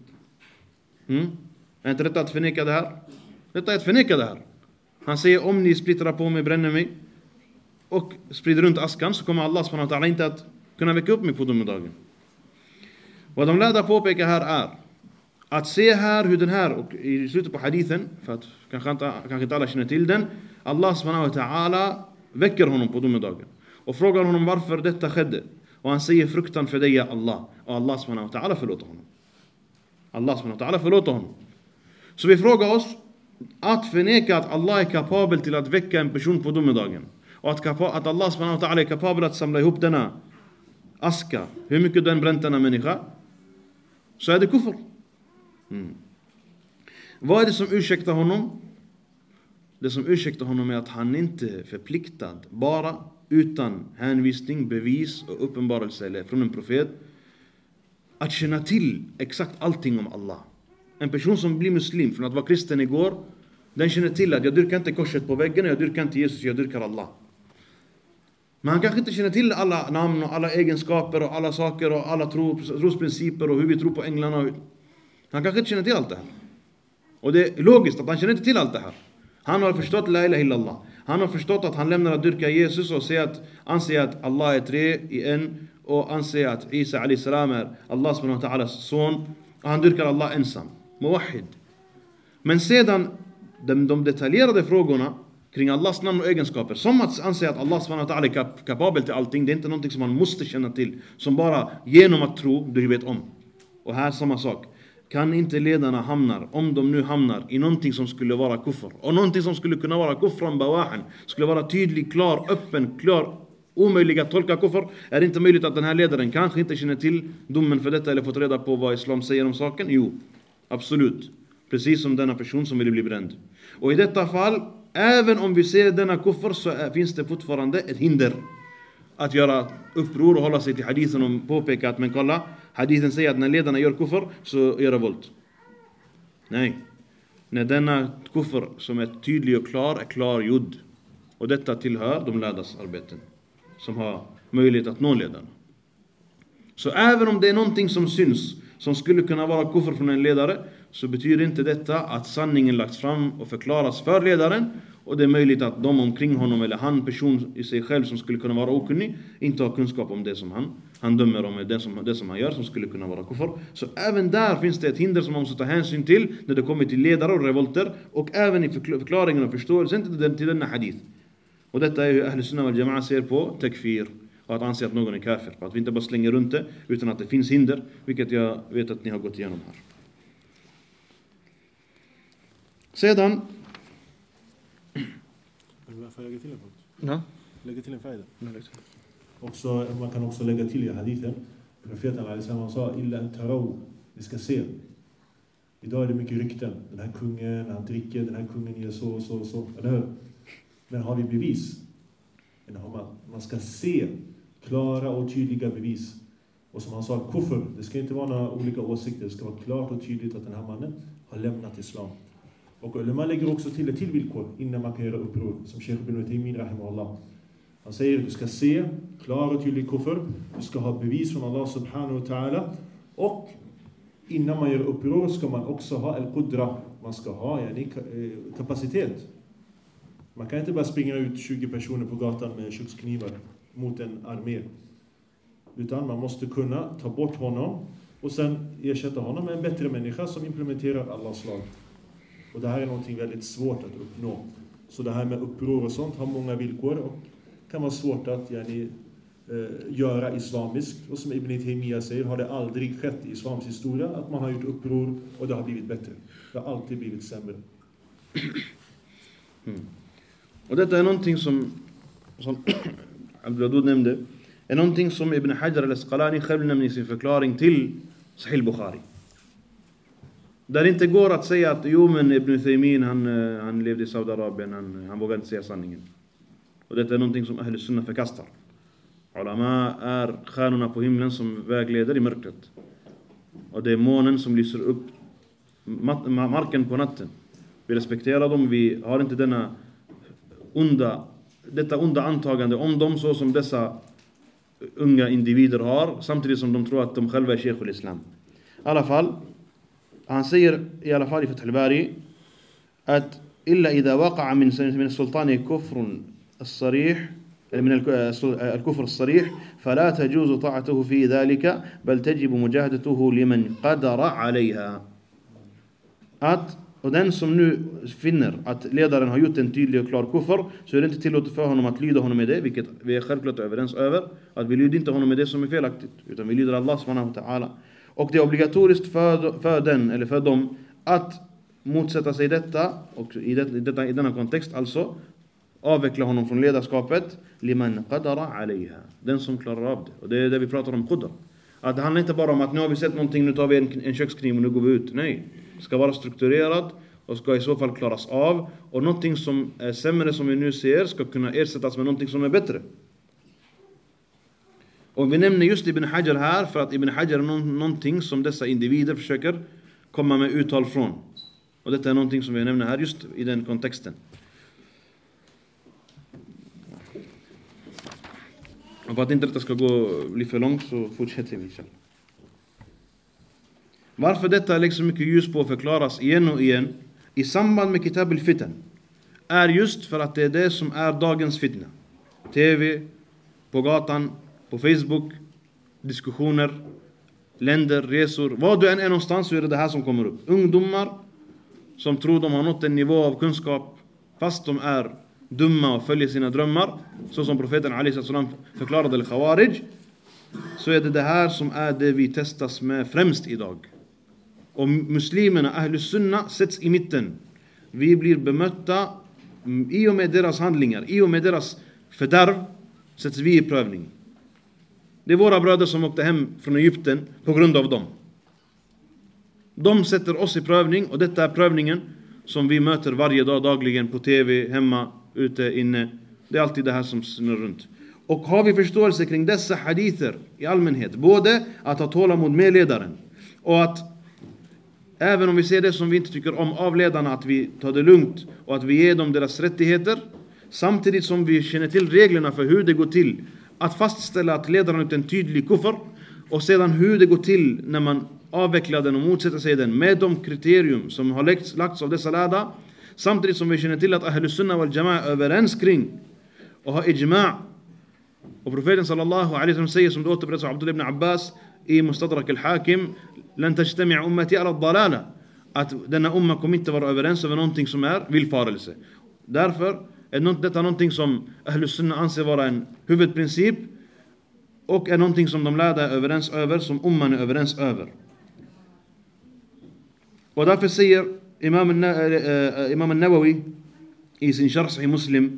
Är inte detta att förneka det här? Detta är att förneka det här. Han säger, om ni splittrar på mig, bränner mig och sprider runt askan, så kommer Allah subhanahu wa ta'ala inte att kunna väcka upp mig på domedagen. Vad de lärda påpekar här är att se här hur den här, och i slutet på hadithen, för att kanske inte alla känner till den, Allah subhanahu wa ta'ala väcker honom på domedagen och frågar honom varför detta skedde. Och han säger, fruktan för dig Allah. Och Allah subhanahu wa ta'ala förlåter honom. Allah subhanahu wa ta'ala förlåter honom. Så vi frågar oss, att förneka att Allah är kapabel till att väcka en person på domedagen, och att Allah subhanahu wa ta'ala är kapabel att samla ihop denna aska, hur mycket den bränt denna människa, så är det kufr. Vad är det som ursäktar honom? Det som ursäktar honom är att han inte är förpliktad, bara utan hänvisning, bevis och uppenbarelse eller från en profet, att känna till exakt allting om Allah. En person som blir muslim från att vara kristen igår, den känner till att jag dyrkar inte korset på väggen, jag dyrkar inte Jesus, jag dyrkar Allah. Men han kanske inte känner till alla namn och alla egenskaper och alla saker och alla trosprinciper och hur vi tror på änglarna. Han kanske inte känner till allt det här. Och det är logiskt att han känner inte till allt det här. Han har förstått la ilaha illallah. Han har förstått att han lämnar att dyrka Jesus och anser att Allah är tre i en och anser att Isa alayhi salam är Allah subhanahu wa ta'alas son och han dyrkar Allah ensam. Muwahhid. Men sedan de detaljerade frågorna kring Allahs namn och egenskaper, som att anse att Allah subhanahu wa ta'ala är kapabel till allting, det är inte någonting som man måste känna till, som bara genom att tro du vet om. Och här samma sak. Kan inte ledarna om de nu hamnar i någonting som skulle vara kufr, och någonting som skulle kunna vara kufran bawahan, skulle vara tydlig, klar, öppen, klar, omöjlig att tolka kufr, är det inte möjligt att den här ledaren kanske inte känner till domen för detta eller fått reda på vad islam säger om saken? Jo, absolut. Precis som denna person som ville bli bränd. Och i detta fall, även om vi ser denna kufr, så finns det fortfarande ett hinder att göra uppror och hålla sig till hadithen och påpeka att men kolla, hadithen säger att när ledarna gör kufr så gör det våld. Nej. När denna kufr som är tydlig och klar är klargjord. Och detta tillhör de lärdas arbeten som har möjlighet att nå ledarna. Så även om det är någonting som syns som skulle kunna vara kufr från en ledare, så betyder inte detta att sanningen lagts fram och förklaras för ledaren, och det är möjligt att de omkring honom eller han person i sig själv som skulle kunna vara okunnig inte har kunskap om det som han dömer om, det som han gör som skulle kunna vara kufr. Så även där finns det ett hinder som man måste ta hänsyn till när det kommer till ledare och revolter, och även i förklaringen och förståelsen till denna hadith. Och detta är hur Ahl Sunnah wal Jama'a ser på takfir, och att anse att någon är kafir, och att vi inte bara slänger runt det utan att det finns hinder, vilket jag vet att ni har gått igenom här. Sedan Varför lägga till en punkt? Ja. Lägga till en också, man kan också lägga till i hadithen. Profeten alayhi sa illa an taraw, vi ska se. Idag är det mycket rykten. Den här kungen, han dricker, den här kungen gör så. Eller hur? Men har vi bevis? Man ska se klara och tydliga bevis. Och som han sa, kufr, det ska inte vara några olika åsikter. Det ska vara klart och tydligt att den här mannen har lämnat islam. Och man lägger också till ett till villkor innan man kan göra uppror. Som Sheikh ibn Uthaymeen rahimahullah. Han säger att du ska se klar och tydlig kufr. Du ska ha bevis från Allah subhanahu wa ta'ala. Och innan man gör uppror ska man också ha al-qudra. Man ska ha kapacitet. Man kan inte bara springa ut 20 personer på gatan med köksknivar mot en armé. Utan man måste kunna ta bort honom och sen ersätta honom med en bättre människa som implementerar Allahs lag. Och det här är någonting väldigt svårt att uppnå. Så det här med uppror och sånt har många villkor och kan vara svårt att göra islamiskt. Och som Ibn Taymiyyah säger har det aldrig skett i islams historia att man har gjort uppror och det har blivit bättre. Det har alltid blivit sämre. Och detta är någonting som Abdul nämnde, är någonting som Ibn Hajar al-Asqalani själv nämner i sin förklaring till Sahih Bukhari. Där det inte går att säga att men Ibn Taymiyyah han levde i Saudiarabien, han vågade inte säga sanningen. Och detta är någonting som Ahl Sunnah förkastar. Ulama är stjärnorna på himlen som vägleder i mörkret. Och det är månen som lyser upp marken på natten. Vi respekterar dem, vi har inte detta onda antagande om dem så som dessa unga individer har, samtidigt som de tror att de själva är Sheikh al-Islam. I alla fall, han säger i alla fall i Fath al-Bari att illa idha waqa'a min sultani kufrun as-sarih من الكفر الصريح فلا تجوز طاعته في ذلك بل تجب مجاهدته لمن قدر عليها. Och den som nu finner att ledaren har gjort en tydlig och klar kufr, så är det inte tillåtet för honom att lyda honom med det, vilket vi är självklart överens över, att vi lyder inte honom med det som är felaktigt, utan vi lyder Allah subhanahu wa ta'ala. Och det är obligatoriskt för den eller för dem att motsätta sig detta, och i denna kontext alltså avveckla honom från ledarskapet liman qadara alayha, den som klarar av det. Och det är det vi pratar om qudra. Att det handlar inte bara om att nu har vi sett någonting, nu tar vi en kökskniv och nu går vi ut. Nej, det ska vara strukturerat och ska i så fall klaras av. Och någonting som är sämre som vi nu ser ska kunna ersättas med någonting som är bättre. Och vi nämner just Ibn Hajar här för att Ibn Hajar är någonting som dessa individer försöker komma med uttal från. Och detta är någonting som vi nämner här just i den kontexten. Och för att inte detta ska bli för långt så fortsätter vi. Varför detta läggs så mycket ljus på och förklaras igen och igen i samband med Kitab al-Fitan är just för att det är det som är dagens fitna. TV, på gatan, på Facebook, diskussioner, länder, resor. Vad du än är någonstans så är det här som kommer upp. Ungdomar som tror de har nått en nivå av kunskap fast de är dumma och följer sina drömmar. Så som profeten Ali sallam förklarade al-Khawarij. Så är det här som är det vi testas med främst idag. Och muslimerna, Ahlus Sunna, sätts i mitten. Vi blir bemötta i och med deras handlingar, i och med deras fördärv sätts vi i prövning. Det är våra bröder som åkte hem från Egypten på grund av dem. De sätter oss i prövning och detta är prövningen som vi möter varje dag, dagligen på TV, hemma, ute, inne. Det är alltid det här som snurrar runt. Och har vi förståelse kring dessa hadither i allmänhet, både att ha tålamod med ledaren och att även om vi ser det som vi inte tycker om av ledarna, att vi tar det lugnt och att vi ger dem deras rättigheter, samtidigt som vi känner till reglerna för hur det går till att fastställa att ledaren är en tydlig kuffer, och sedan hur det går till när man avvecklar den och motsätter sig den med de kriterium som har lagts av dessa lärda, samtidigt som vi känner till att Ahlus Sunna wal Jama'a är överens kring och har ijma'. Och profeten sallallahu alaihi wasallam säger, som det återberättas av Abdullah ibn Abbas i Mustadrak al-Hakim, lan tajtami' ummati ala ad-dalala, att denna umma kommer inte vara överens över någonting som är villfarelse. Därför är detta någonting som Ahlus Sunna anser vara en huvudprincip och är någonting som de lärda är överens över, som umman är överens över. Och därför säger Imam al-Nawawi i sin Sharh Sahih Muslim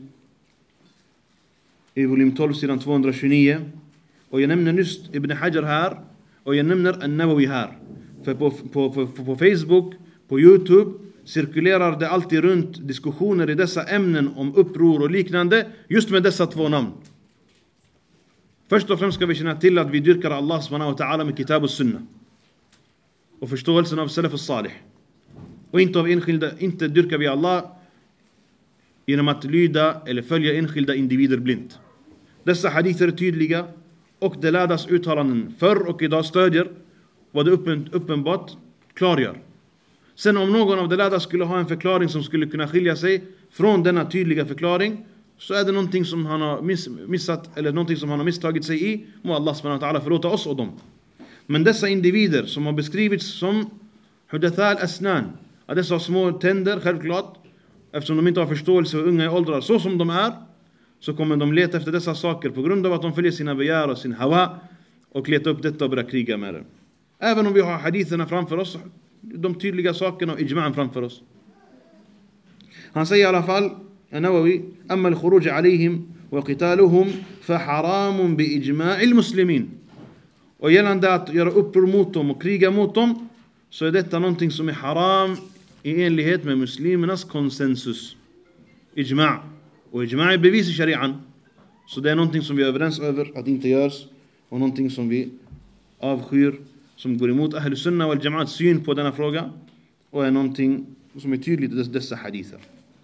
i volym 12 sidan 229, och jag nämner just Ibn Hajar här och jag nämner al-Nawawi här, för på Facebook, på YouTube cirkulerar det alltid runt diskussioner i dessa ämnen om uppror och liknande, just med dessa två namn. Först och främst ska vi känna till att vi dyrkar Allah subhanahu wa ta'ala med kitab och sunna och förståelsen av salaf och salih, och inte dyrkar vi Allah genom att lyda eller följa enskilda individer blint. Dessa hadither är tydliga och det lärdas uttalanden förr och idag stödjer vad det uppenbart klargör. Sen om någon av de lärda skulle ha en förklaring som skulle kunna skilja sig från denna tydliga förklaring, så är det någonting som han har missat eller någonting som han har misstagit sig i. Må Allah subhanahu wa ta'ala förlåta oss och dem. Men dessa individer som har beskrivits som hudatha al-asnan, att dessa små tänder, självklart, eftersom de inte har förståelse och unga i åldrar så som de är, så kommer de leta efter dessa saker på grund av att de följer sina begär och sin hawa, och leta upp detta och börja kriga med det. Även om vi har haditherna framför oss, de tydliga sakerna och ijma'an framför oss. Han säger i alla fall, Nawawi, amma al-khuruj alayhim wa qitaluhum fa haramun bi ijma'il muslimin. Och gällande att göra uppror mot dem och kriga mot dem, så är detta någonting som är haram i enlighet med muslimernas konsensus. Ijma'. Och ijma' är bevis i shari'an. Så det är någonting som vi är överens över att inte görs, och någonting som vi avskyr, som går emot Ahlus Sunna wal Jama'ats syn på denna fråga, och är någonting som är tydligt i dessa hadither.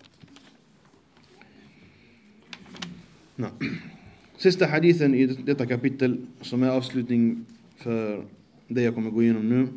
Sista hadithen i detta kapitel, som är avslutning för det jag kommer gå igenom nu,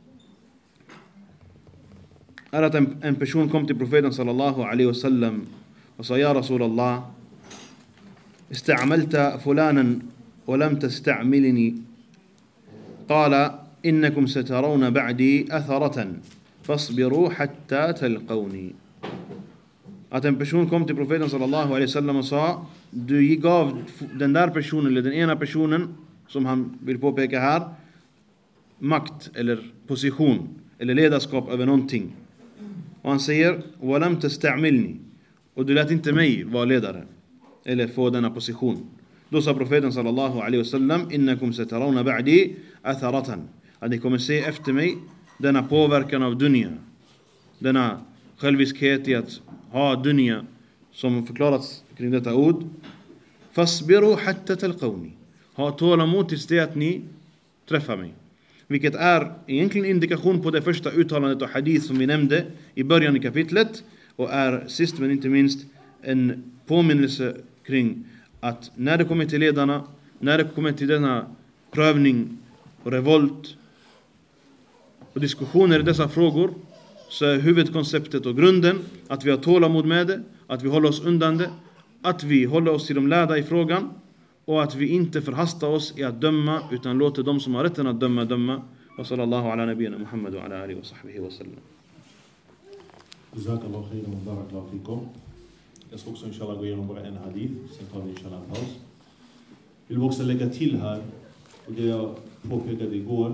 är att en person kom till profeten sallallahu alaihi wasallam och sa: Ja Rasulallah, ista'amalta fulanan wa lam tasta'milni. قال إنكم سترون بعدي أثرة فاصبروا حتى تلقوني. Att en person kom till profeten sallallahu alaihi wasallam och sa: du gav den där personen, eller den ena personen som han vill påpeka här, makt eller position eller ledarskap över någonting. Och han säger: walam tasta'milni, och du lät inte mig vara ledare eller få denna position. Då sa profeten sallallahu alaihi wasallam: innakum satarawna ba'di atharatan, att ni kommer se efter mig denna påverkan av dunya, denna själviskhet i att ha dunya, som förklarats kring detta ord. Fasbiru hatta talqawni, ha tålamod tills det att ni träffar mig. Vilket är egentligen indikation på det första uttalandet och hadith som vi nämnde i början i kapitlet, och är sist men inte minst en påminnelse kring att när det kommer till ledarna, när det kommer till denna prövning och revolt och diskussioner i dessa frågor, så är huvudkonceptet och grunden att vi har tålamod med det, att vi håller oss undan det, att vi håller oss till de lärda i frågan och att vi inte förhastar oss i att döma utan låter de som har rätten att döma. Wa sallallahu ala nabiyina Muhammad wa ala alihi wa sahbihi wa sallam. Jazakallahu khairan wa barakallahu fikum. Jag ska också inshallah gå igenom bara en hadith, sen tar vi inshallah en paus. Jag vill också lägga till här, och det jag påpekade igår,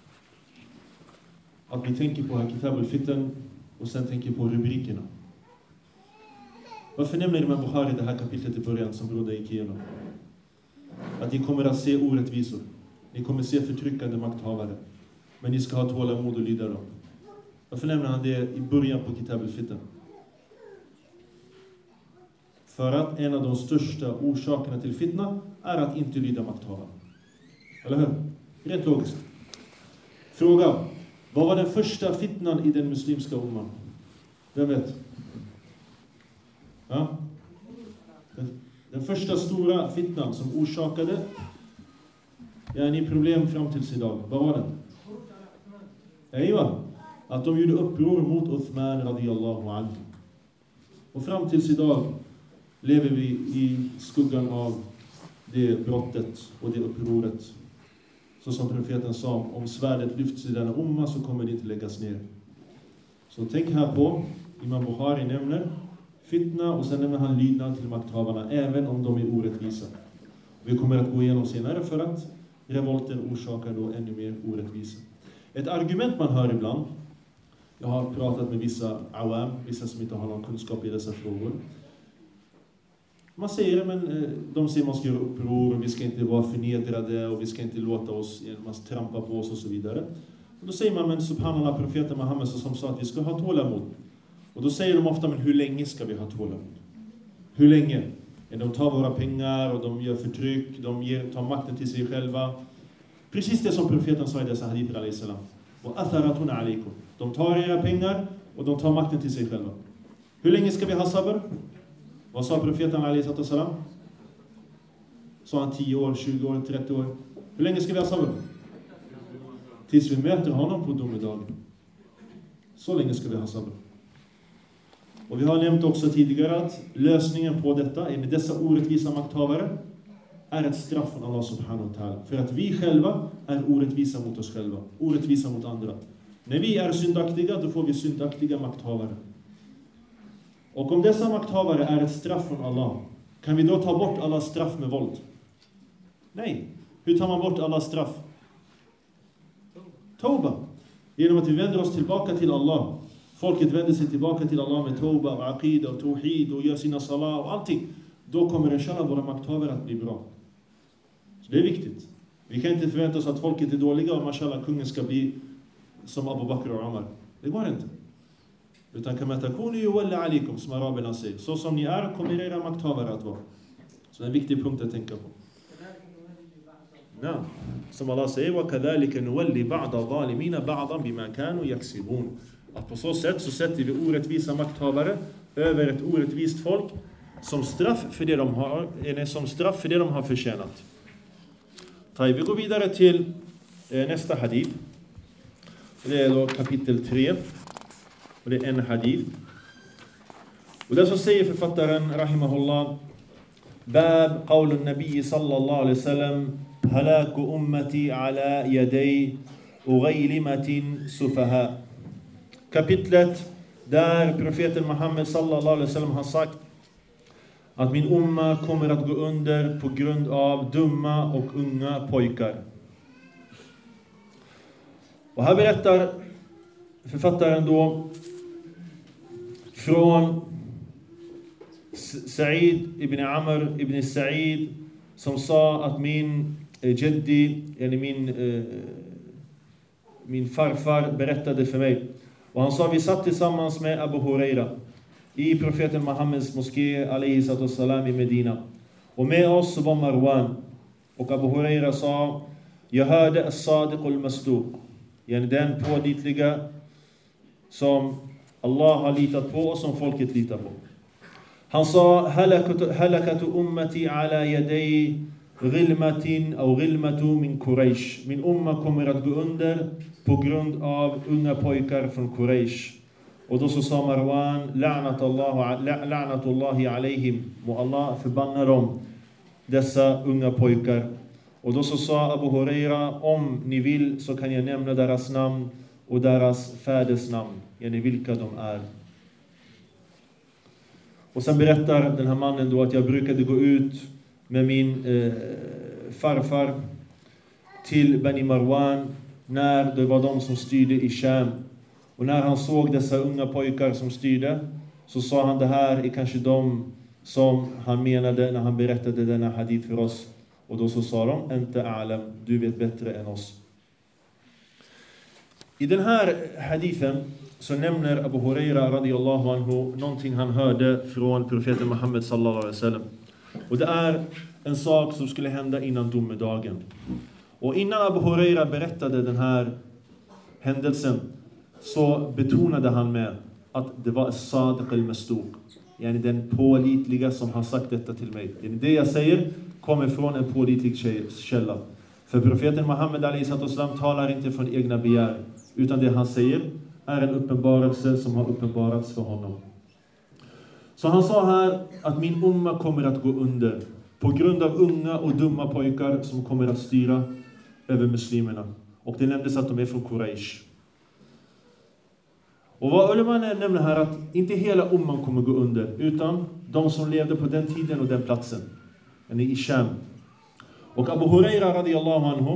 att vi tänker på här Kitab al-Fitan och sen tänker på rubrikerna. Varför nämner Imam Bukhari det här kapitlet i början som Broder gick igenom? Att ni kommer att se orättvisor. Ni kommer att se förtryckande makthavare. Men ni ska ha tålamod och lyda dem. Varför nämner han det i början på Kitab al-Fitan? För att en av de största orsakerna till fitna är att inte lyda makthavare. Eller hur? Rätt logiskt. Fråga. Vad var den första fitnan i den muslimska umman? Vem vet? Ja? Den första stora fitnan som orsakade problem fram tills idag. Vad var den? Att de gjorde uppror mot Uthman radiyallahu anhu. Och fram tills idag lever vi i skuggan av det brottet och det upproret. Så som profeten sa, om svärdet lyfts i denna umma så kommer det inte läggas ner. Så tänk här på, Imam Bukhari nämner fitna och sen nämner han lydnad till makthavarna även om de är orättvisa. Vi kommer att gå igenom senare för att revolten orsakar då ännu mer orättvisa. Ett argument man hör ibland, jag har pratat med vissa awam, vissa som inte har någon kunskap i dessa frågor. Man säger, men de säger man ska göra uppror och vi ska inte vara förnedrade och vi ska inte låta oss trampa på oss och så vidare. Och då säger man, men subhanallah, profeten Muhammed som sa att vi ska ha tålamod. Och då säger de ofta, men hur länge ska vi ha tålamod? Hur länge? De tar våra pengar och de gör förtryck, de tar makten till sig själva. Precis det som profeten sa i dessa hadither alayhi salam. Och atharatuna alaykum. De tar era pengar och de tar makten till sig själva. Hur länge ska vi ha sabr? Vad sa profeten alayhi salam? Sa han 10 år, 20 år, 30 år? Hur länge ska vi ha sabr? Tills vi möter honom på domedagen. Så länge ska vi ha sabr. Och vi har nämnt också tidigare att lösningen på detta, med dessa orättvisa makthavare, är ett straff från Allah subhanahu wa ta'ala. För att vi själva är orättvisa mot oss själva. Orättvisa mot andra. När vi är syndaktiga, då får vi syndaktiga makthavare. Och om dessa makthavare är ett straff från Allah, kan vi då ta bort alla straff med våld? Nej. Hur tar man bort alla straff? Tauba. Genom att vi vänder oss tillbaka till Allah. Folket vänder sig tillbaka till Allah med tauba och aqida och tawhid och gör sina salah och allting. Då kommer inshallah våra makthavare att bli bra. Så det är viktigt. Vi kan inte förvänta oss att folket är dåliga och mashallah kungen ska bli som Abu Bakr och Umar. Det går inte. Utan kama takunu yuwalla alikum, som araberna säger. Så som ni är kommer era makthavare att vara. Så det är en viktig punkt att tänka på. Ja. Som Allah säger, وَكَذَلِكَ نُوَلِّ بَعْضَ الظَّالِمِينَ بَعْضًا بِمَا كَانُوا يَكْسِبُونَ. Att på så sätt så sätter vi orättvisa makthavare över ett orättvist folk som straff för det de har, eller som straff för det de har förtjänat. Vi går vidare till nästa hadith. Det är då kapitel 3. Och det är en hadith. Och det så säger författaren rahimahullah: Bab qawlun nabiy sallallahu alaihi wasallam halaku ummati ala yaday ughaylimatin sufaha. Kapitlet där profeten Muhammed sallallahu alaihi wasallam har sagt att min umma kommer att gå under på grund av dumma och unga pojkar. Och här berättar författaren då från Sa'id ibn Amr ibn Sa'id som sa att min jaddi, eller min farfar berättade för mig. Och han sa, vi satt tillsammans med Abu Huraira i profeten Muhammeds moské alayhi salam i Medina. Och med oss var Marwan. Och Abu Huraira sa, jag hörde as-sadiq al-masduq, den pålitliga som Allah har litat på och som folket litar på. Han sa, halakatu ummati ala yaday ghilmatin aw ghilmatu min Quraysh. Min umma kommer att gå under på grund av unga pojkar från Quraysh. Och då så sa Marwan, la'natullahi alaihim, må Allah förbanna dem, dessa unga pojkar. Och då så sa Abu Huraira, om ni vill så kan jag nämna deras namn och deras fäders namn, yani vilka de är. Och sen berättar den här mannen då att jag brukade gå ut med min farfar till Bani Marwan när det var de som styrde i Sham. Och när han såg dessa unga pojkar som styrde, så sa han, det här är kanske de som han menade när han berättade denna hadith för oss. Och då så sa de, inte a'lam, du vet bättre än oss. I den här hadithen så nämner Abu Huraira radiyallahu anhu någonting han hörde från profeten Muhammed sallallahu alaihi wasallam. Och det är en sak som skulle hända innan domedagen. Och innan Abu Huraira berättade den här händelsen så betonade han med att det var as-sadiq al-masduq. Yani den pålitliga som har sagt detta till mig. Det jag säger kommer från en pålitlig källa. För profeten Muhammed a.s.w. talar inte från egna begär, utan det han säger är en uppenbarelse som har uppenbarats för honom. Så han sa här att min umma kommer att gå under på grund av unga och dumma pojkar som kommer att styra över muslimerna. Och det nämndes att de är från Quraysh. Och vad ulama nämner här att inte hela umman kommer gå under, utan de som levde på den tiden och den platsen. I Sham. Och Abu Huraira radiyallahu anhu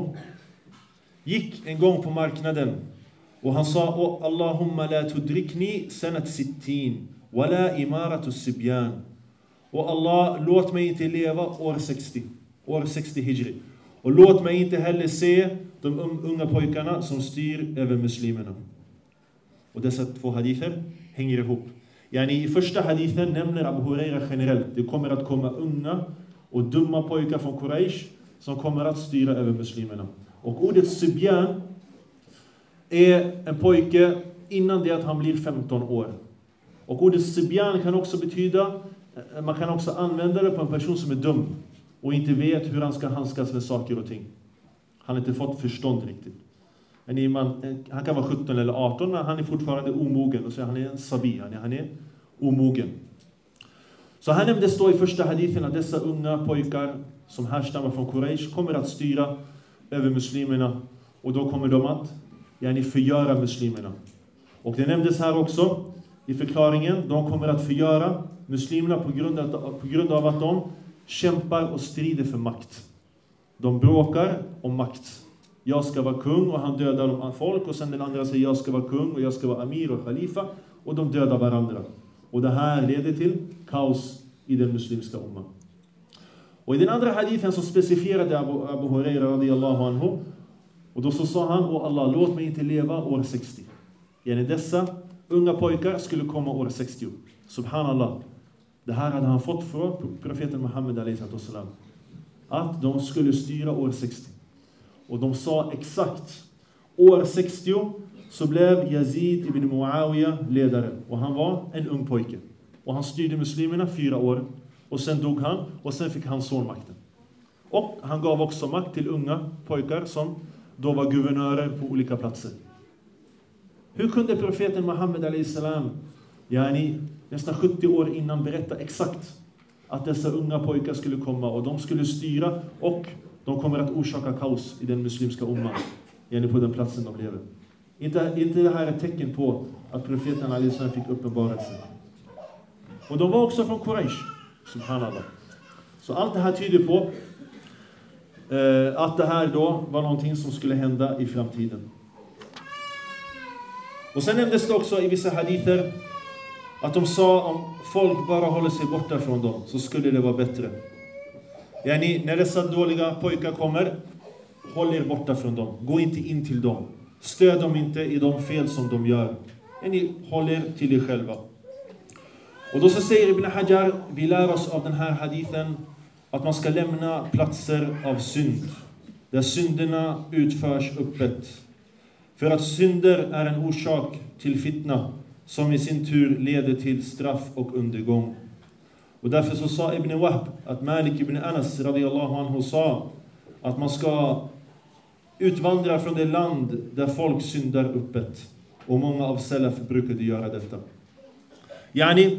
gick en gång på marknaden och han sa, Allahumma la tudrikni sanat 60 wala imaratu sibyan. Och Allah, låt mig inte leva år 60 hijri. Och låt mig inte heller se de unga pojkarna som styr över muslimerna. Och dessa två hadither hänger ihop. Yani i första hadithen nämner Abu Huraira generellt, det kommer att komma unga och dumma pojkar från Quraysh som kommer att styra över muslimerna. Och ordet sibyan är en pojke innan det att han blir 15 år. Och ordet sibyan kan också betyda, man kan också använda det på en person som är dum och inte vet hur han ska handskas med saker och ting. Han har inte fått förstånd riktigt. Han kan vara 17 eller 18, men han är fortfarande omogen. Och så han är en sabi, han är omogen. Så här nämndes då i första hadithen att dessa unga pojkar som härstammar från Quraysh kommer att styra över muslimerna. Och då kommer de att förgöra muslimerna. Och det nämndes här också i förklaringen, de kommer att förgöra muslimerna på grund av att de kämpar och strider för makt. De bråkar om makt. Jag ska vara kung och han dödar folk, och sen den andra säger jag ska vara kung och jag ska vara amir och khalifa, och de dödar varandra. Och det här leder till kaos i den muslimska umman. Och i den andra hadithen så specificerade Abu Huraira radiyallahu anhu, och då så sa han, Allah, låt mig inte leva år 60. Dessa unga pojkar skulle komma år 60. Subhanallah. Det här hade han fått från profeten Muhammed a.s.w. att de skulle styra år 60. Och de sa exakt år 60 så blev Yazid ibn Muawiyah ledare. Och han var en ung pojke. Och han styrde muslimerna 4 år. Och sen dog han. Och sen fick han son makten. Och han gav också makt till unga pojkar som då var guvernörer på olika platser. Hur kunde profeten Muhammed a.s. nästan 70 år innan berätta exakt att dessa unga pojkar skulle komma och de skulle styra och de kommer att orsaka kaos i den muslimska umman, på den platsen de lever? Inte det här är ett tecken på att profeten a.s. fick uppenbarelse. Och de var också från Quraysh, subhanallah. Så allt det här tyder på att det här då var någonting som skulle hända i framtiden. Och sen nämndes det också i vissa hadither att de sa om folk bara håller sig borta från dem så skulle det vara bättre. När dessa dåliga pojkar kommer, håll er borta från dem. Gå inte in till dem. Stöd dem inte i de fel som de gör. Håll er till er själva. Och då så säger Ibn Hajar, vi lär oss av den här hadithen att man ska lämna platser av synd, där synderna utförs öppet. För att synder är en orsak till fitna, som i sin tur leder till straff och undergång. Och därför så sa Ibn Wahb att Malik ibn Anas radiyallahu anhu sa att man ska utvandra från det land där folk syndar öppet. Och många av salaf brukade göra detta. Yani,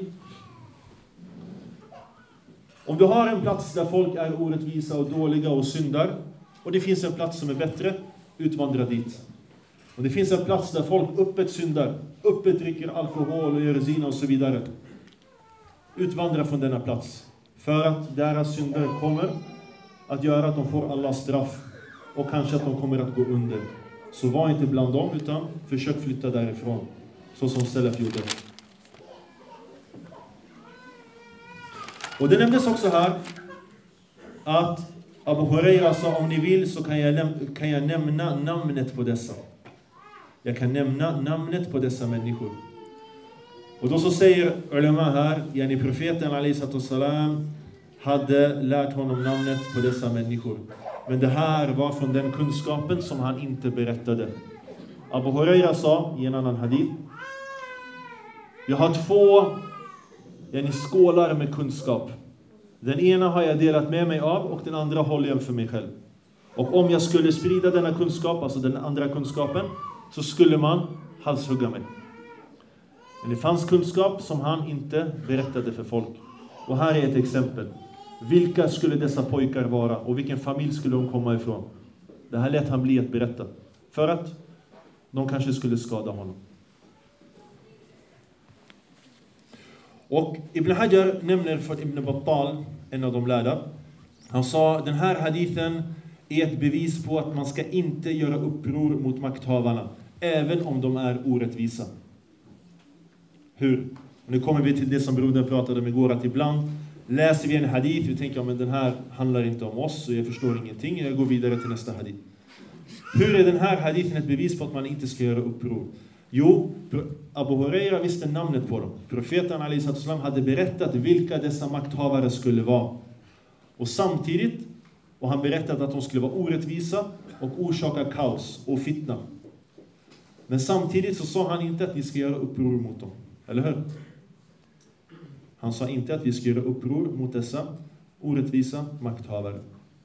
om du har en plats där folk är orättvisa och dåliga och syndar, och det finns en plats som är bättre, utvandra dit. Och det finns en plats där folk öppet syndar, öppet dricker alkohol och gör zina och så vidare. Utvandra från denna plats. För att deras synder kommer att göra att de får Allahs straff. Och kanske att de kommer att gå under. Så var inte bland dem, utan försök flytta därifrån. Så som salaf gjorde. Och det nämndes också här att Abu Huraira sa, om ni vill så kan jag nämna namnet på dessa. Jag kan nämna namnet på dessa människor. Och då så säger ulama här, yani profeten alaihissalam hade lärt honom namnet på dessa människor. Men det här var från den kunskapen som han inte berättade. Abu Huraira sa i en annan hadith, jag har 2 skålar med kunskap. Den ena har jag delat med mig av och den andra håller jag för mig själv. Och om jag skulle sprida denna kunskap, alltså den andra kunskapen, så skulle man halshugga mig. Men det fanns kunskap som han inte berättade för folk. Och här är ett exempel. Vilka skulle dessa pojkar vara och vilken familj skulle de komma ifrån? Det här lät han bli att berätta. För att de kanske skulle skada honom. Och Ibn Hajar nämner för Ibn Battal, en av de lärda. Han sa, den här hadithen är ett bevis på att man ska inte göra uppror mot makthavarna. Även om de är orättvisa. Hur? Och nu kommer vi till det som brodern pratade om igår, att ibland läser vi en hadith, vi tänker, men den här handlar inte om oss, så jag förstår ingenting, jag går vidare till nästa hadith. Hur är den här hadithen ett bevis på att man inte ska göra uppror? Jo, Abu Huraira visste namnet på dem. Profeten alaihissalam hade berättat vilka dessa makthavare skulle vara. Och samtidigt, och han berättade att de skulle vara orättvisa och orsaka kaos och fitna. Men samtidigt så sa han inte att vi ska göra uppror mot dem. Eller hur? Han sa inte att vi ska göra uppror mot dessa orättvisa makthavare.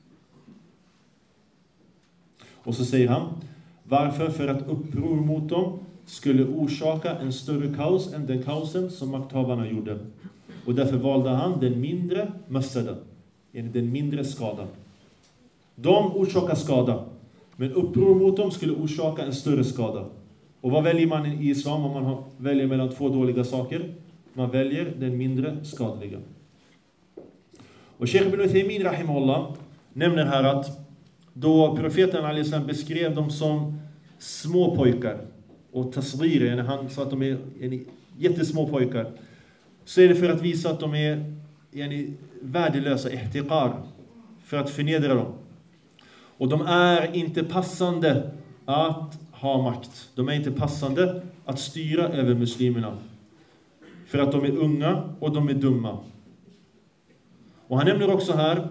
Och så säger han, varför? För att uppror mot dem skulle orsaka en större kaos än den kaosen som makthavarna gjorde. Och därför valde han den mindre mafsada, den mindre skadan. De orsakar skada, men uppror mot dem skulle orsaka en större skada. Och vad väljer man i islam om man väljer mellan 2 dåliga saker? Man väljer den mindre skadliga. Och Sheikh Ibn Uthaymin rahimahullah nämner här att då profeten alaihissalam beskrev dem som små pojkar och tasghir, när han sa att de är jättesmå pojkar, så är det för att visa att de är värdelösa, ihtiqar, för att förnedra dem. Och de är inte passande att ha makt. De är inte passande att styra över muslimerna. För att de är unga och de är dumma. Och han nämner också här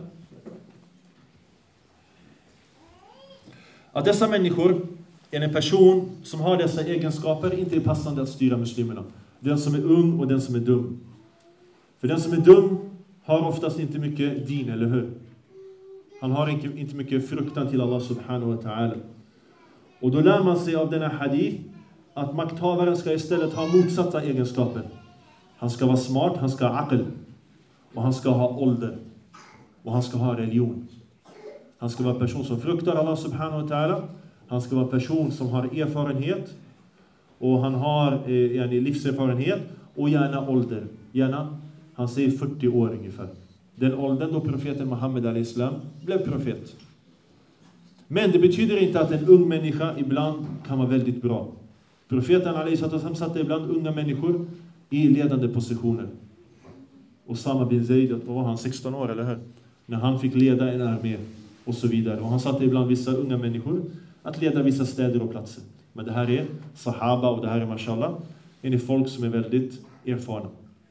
att dessa människor, en person som har dessa egenskaper, inte är passande att styra muslimerna. Den som är ung och den som är dum. För den som är dum har oftast inte mycket din, eller hur? Han har inte mycket fruktan till Allah subhanahu wa ta'ala. Och då lär man sig av denna hadith att makthavaren ska istället ha motsatta egenskaper. Han ska vara smart, han ska ha aql. Och han ska ha ålder. Och han ska ha religion. Han ska vara en person som fruktar Allah subhanahu wa ta'ala. Han ska vara en person som har erfarenhet. Och han har livserfarenhet. Och gärna ålder. Gärna, han säger 40 år ungefär. Den åldern då profeten Muhammed alaihissalam blev profet. Men det betyder inte att en ung människa ibland kan vara väldigt bra. Profeten alaihissalam satte ibland unga människor i ledande positioner. Osama bin Zaid, då var han 16 år, eller hur? När han fick leda en armé och så vidare. Och han satte ibland vissa unga människor att leda vissa städer och platser. Men det här är sahaba och det här är mashallah. Det är folk som är väldigt erfarna.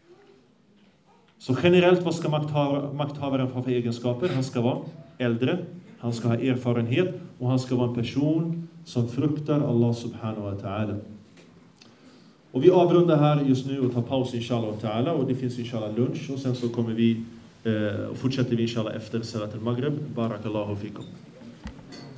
Så generellt, vad ska makthavaren ha för egenskaper? Han ska vara äldre, han ska ha erfarenhet och han ska vara en person som fruktar Allah subhanahu wa ta'ala. Och vi avrundar här just nu och tar paus inshallah ta'ala, och det finns inshallah lunch och sen så kommer vi fortsätter vi inshallah efter salat al-maghrib. Barakallahu fikum.